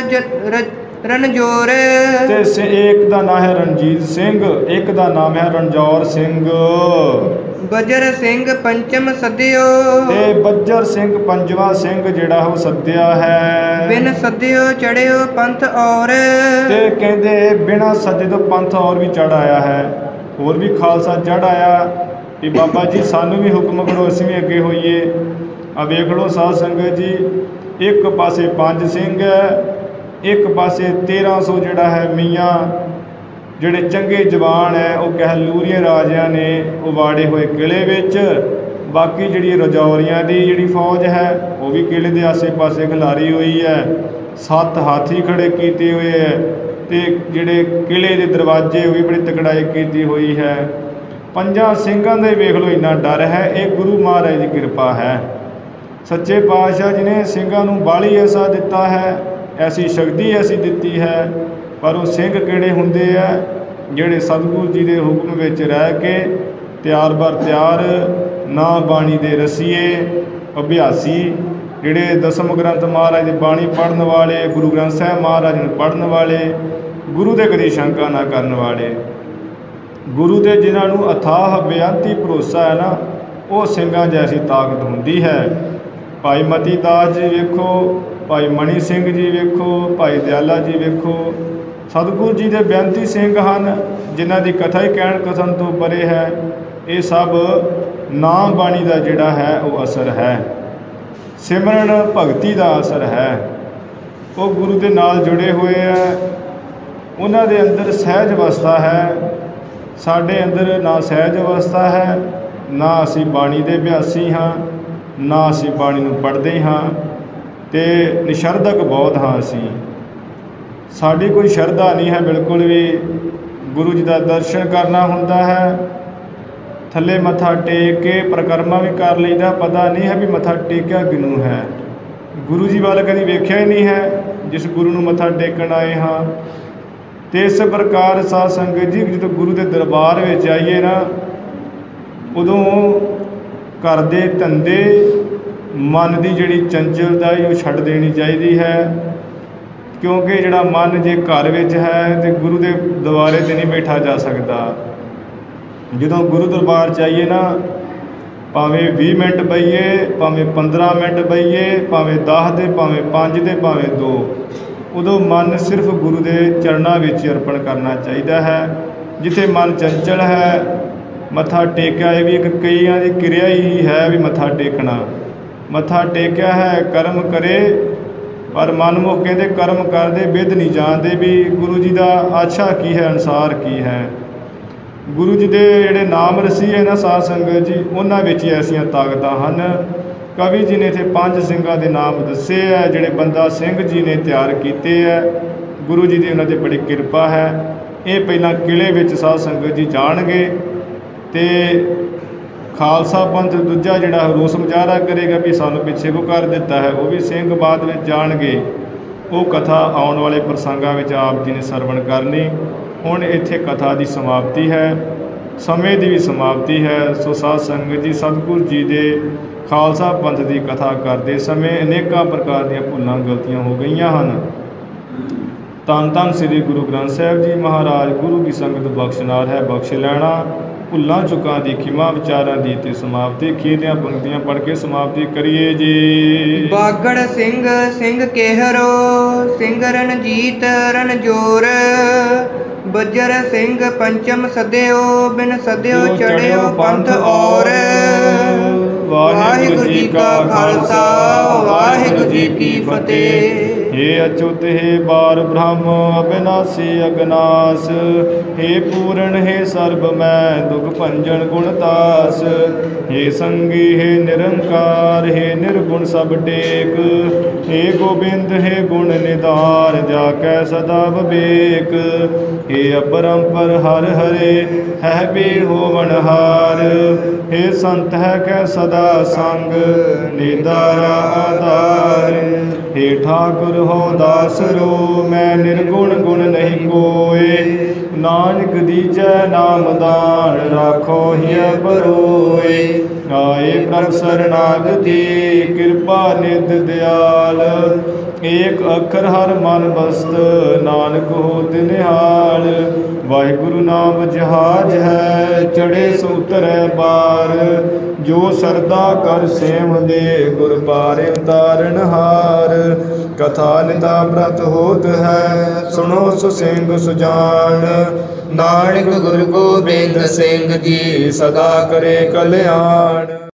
ਰਣਜੋਰ। ਤੇ ਇੱਕ ਦਾ ਨਾਮ ਹੈ ਰਣਜੀਤ ਸਿੰਘ, ਇੱਕ ਦਾ ਨਾਮ ਹੈ ਰਣਜੌਰ ਸਿੰਘ। ਬੱਜਰ ਸਿੰਘ ਪੰਚਮ ਸੱਦਿਓ। ਤੇ ਬੱਜਰ ਸਿੰਘ ਪੰਜਵਾਂ ਸਿੰਘ ਜਿਹੜਾ ਉਹ ਸੱਦਿਆ ਹੈ। ਬਿਨ ਸੱਦਿਓ ਚੜਿਓ ਪੰਥ ਔਰ। ਤੇ ਕਹਿੰਦੇ ਬਿਨਾਂ ਸੱਦੇ ਤੋਂ ਪੰਥ ਔਰ ਵੀ ਚੜ ਆਇਆ ਹੈ। ਹੋਰ ਵੀ ਖਾਲਸਾ ਚੜ ਆਇਆ ਕਿ ਬਾਬਾ ਜੀ ਸਾਨੂੰ ਵੀ ਹੁਕਮ ਕਰੋ, ਅਸੀਂ ਵੀ ਅੱਗੇ ਹੋਈਏ। ਆ ਵੇਖ ਲਓ ਸਾਧ ਸੰਗਤ ਜੀ, ਇੱਕ ਪਾਸੇ ਪੰਜ ਸਿੰਘ ਹੈ, ਇੱਕ ਪਾਸੇ ਤੇਰ੍ਹਾਂ ਸੌ ਜਿਹੜਾ ਹੈ ਮੀਆਂ, ਜਿਹੜੇ ਚੰਗੇ ਜਵਾਨ ਹੈ, ਉਹ ਕਹਿਲੂਰੀਏ ਰਾਜਿਆਂ ਨੇ ਉਹ ਵਾੜੇ ਹੋਏ ਕਿਲੇ ਵਿੱਚ। ਬਾਕੀ ਜਿਹੜੀ ਰਜੌਰੀਆਂ ਦੀ ਜਿਹੜੀ ਫੌਜ ਹੈ ਉਹ ਵੀ ਕਿਲੇ ਦੇ ਆਸੇ ਪਾਸੇ ਖਿਲਾਰੀ ਹੋਈ ਹੈ। ਸੱਤ ਹਾਥੀ ਖੜੇ ਕੀਤੇ ਹੋਏ ਹੈ ਤੇ ਜਿਹੜੇ ਕਿਲੇ ਦੇ ਦਰਵਾਜ਼ੇ ਉਹ ਵੀ ਬੜੀ ਤਕੜਾਈ ਕੀਤੀ ਹੋਈ ਹੈ। ਪੰਜਾਂ ਸਿੰਘਾਂ ਦਾ ਹੀ ਵੇਖ ਲਓ ਇੰਨਾ ਡਰ ਹੈ। ਇਹ ਗੁਰੂ ਮਹਾਰਾਜ ਦੀ ਕਿਰਪਾ ਹੈ। ਸੱਚੇ ਪਾਤਸ਼ਾਹ ਜੀ ਨੇ ਸਿੰਘਾਂ ਨੂੰ ਬਾਹਲੀ ਐਸਾ ਦਿੱਤਾ ਹੈ, ਐਸੀ ਸ਼ਕਤੀ ਐਸੀ ਦਿੱਤੀ ਹੈ। ਪਰ ਉਹ ਸਿੰਘ ਕਿਹੜੇ ਹੁੰਦੇ ਆ? ਜਿਹੜੇ ਸਤਿਗੁਰੂ ਜੀ ਦੇ ਹੁਕਮ ਵਿੱਚ ਰਹਿ ਕੇ ਤਿਆਰ ਬਰ ਤਿਆਰ, ਨਾ ਬਾਣੀ ਦੇ ਰਸੀਏ, ਅਭਿਆਸੀ, ਜਿਹੜੇ ਦਸਮ ਗ੍ਰੰਥ ਮਹਾਰਾਜ ਦੀ ਬਾਣੀ ਪੜ੍ਹਨ ਵਾਲੇ, ਗੁਰੂ ਗ੍ਰੰਥ ਸਾਹਿਬ ਮਹਾਰਾਜ ਨੂੰ ਪੜ੍ਹਨ ਵਾਲੇ, ਗੁਰੂ ਦੇ ਕਦੀ ਸ਼ੰਕਾ ਨਾ ਕਰਨ ਵਾਲੇ, ਗੁਰੂ ਦੇ ਜਿਨ੍ਹਾਂ ਨੂੰ ਅਥਾਹ ਬੇਅੰਤੀ ਭਰੋਸਾ ਹੈ ਨਾ, ਉਹ ਸਿੰਘਾਂ ਜੈਸੀ ਤਾਕਤ ਹੁੰਦੀ ਹੈ। ਭਾਈ ਮਤੀ ਦਾਸ ਜੀ ਵੇਖੋ, ਭਾਈ ਮਣੀ ਸਿੰਘ ਜੀ ਵੇਖੋ, ਭਾਈ ਦਿਆਲਾ ਜੀ ਵੇਖੋ, ਸਤਿਗੁਰੂ ਜੀ ਦੇ ਬੇਅੰਤੀ ਸਿੰਘ ਹਨ, ਜਿਨ੍ਹਾਂ ਦੀ ਕਥਾ ਹੀ ਕਹਿਣ ਕਥਨ ਤੋਂ ਪਰੇ ਹੈ। ਇਹ ਸਭ ਨਾਮ ਬਾਣੀ ਦਾ ਜਿਹੜਾ ਹੈ ਉਹ ਅਸਰ ਹੈ, ਸਿਮਰਨ ਭਗਤੀ ਦਾ ਅਸਰ ਹੈ। ਉਹ ਗੁਰੂ ਦੇ ਨਾਲ ਜੁੜੇ ਹੋਏ ਹੈ, ਉਹਨਾਂ ਦੇ ਅੰਦਰ ਸਹਿਜ ਅਵਸਥਾ ਹੈ। ਸਾਡੇ ਅੰਦਰ ਨਾ ਸਹਿਜ ਅਵਸਥਾ ਹੈ, ਨਾ ਅਸੀਂ ਬਾਣੀ ਦੇ ਅਭਿਆਸੀ ਹਾਂ, ਨਾ ਅਸੀਂ ਬਾਣੀ ਨੂੰ ਪੜ੍ਹਦੇ ਹਾਂ, ਅਤੇ ਨਿਸ਼ਰਧਕ ਬਹੁਤ ਹਾਂ ਅਸੀਂ। ਸਾਡੀ ਕੋਈ ਸ਼ਰਧਾ ਨਹੀਂ ਹੈ ਬਿਲਕੁਲ ਵੀ। ਗੁਰੂ ਜੀ ਦਾ ਦਰਸ਼ਨ ਕਰਨਾ ਹੁੰਦਾ ਹੈ, ਥੱਲੇ ਮੱਥਾ ਟੇਕ ਕੇ ਪਰਿਕਰਮਾ ਵੀ ਕਰ ਲਈਦਾ, ਪਤਾ ਨਹੀਂ ਹੈ ਵੀ ਮੱਥਾ ਟੇਕਿਆ ਕਿਹਨੂੰ ਹੈ। ਗੁਰੂ ਜੀ ਵੱਲ ਕਦੀ ਵੇਖਿਆ ਹੀ ਨਹੀਂ ਹੈ ਜਿਸ ਗੁਰੂ ਨੂੰ ਮੱਥਾ ਟੇਕਣ ਆਏ ਹਾਂ। तो इस प्रकार साध संगत जी जो गुरु के दरबार में आइए ना उदों घर दे धंधे मन की जिहड़ी चंचलता है वो छड्ड देनी चाहिए है, क्योंकि जिहड़ा मन जे घर में है तो गुरु के दरबारे ते नहीं बैठा जा सकता। जो गुरु दरबार च आइए ना भावें भी मिनट बहीए, भावें पंद्रह मिनट बहीए, भावें दस दे, भावें पाँच दे, भावें दो, उदों मन सिर्फ गुरु के चरणों में अर्पण करना चाहिए है। जिथे मन चंचल है मत्था टेकिया, ये भी एक कई की क्रिया ही है भी मत्था टेकना। मत्था टेकिया है कर्म करे, पर मनमुख कहते कर्म करते बिद नहीं जानते भी गुरु जी का आशा की है, अनुसार की है। गुरु जी के जोड़े नाम रसी है ना साध संगत जी, उन्होंने ऐसिया ताकत हैं। कवि जी ने इतने पांच सिंघां के नाम दसे है जोड़े बंदा सिंह जी ने तैयार किए है। गुरु जी की उन्होंने बड़ी कृपा है। ये पहला किले में साध संगत जी जाणगे तो खालसा पंथ दूजा जोड़ा रोस मुजाहरा करेगा भी सानू पिछे को कर दिता है, वो भी सिंह बाद में जाणगे। वो कथा आने वाले प्रसंगों में आप जी ने सरवण करनी। हुण इत्थे कथा की समाप्ति है, समय की भी समाप्ति है। सो साध संगत जी सतगुरु जी के खालसा पंथ की कथा करते समय अनेकों प्रकार दी भुलां गलतियां हो गई हैं। धन धन श्री गुरु ग्रंथ साहिब जी महाराज गुरु की संगत बख्शनार है, बख्श लैना। भुलां चुकां दी खिमा विचारां दी ते समाप्ति। खीरियां पंक्तियां पढ़ के समाप्ति करिए जी। बागड़ सिंह सिंह केहरो, सिंह रणजीत रणजोर। बजर सिंह पंचम सद्यो, बिन सद्यो चढ़ियो पंथ और। वाहिगुरु जी का खालसा, वाहिगुरु जी की फतेह। हे अच्युत हे बार ब्रह्म अविनाशी अगनास, हे पूर्ण हे सर्ब मैं दुख भंजन गुणतास। हे संगी हे निरंकार, हे निर्गुण सब टेक। हे गोबिंद हे गुण निधान, जाकै सदा विवेक। हे अपरंपर हर हरे, है भी होवनहार। हे संत है कै सदा संग, निदारा आधार। हे ठाकुर हो दास रो, मैं निर्गुण गुण नहीं कोय। नानक दीजै नाम दान, राखो हिय परोए। आए प्रभ शरणागति, कृपा निध दयाल। एक अखर हर मन बस्त, नानक होत निहाल। वाहिगुरु नाम जहाज है, चढ़े सो उतरै पार। जो सरदा कर सेम दे, गुर पारे उतारन हार। कथा निता व्रत होत है, सुनो सुसिंग सुजान। नानक गुरु गोबिंद सिंह जी, सदा करे कल्याण।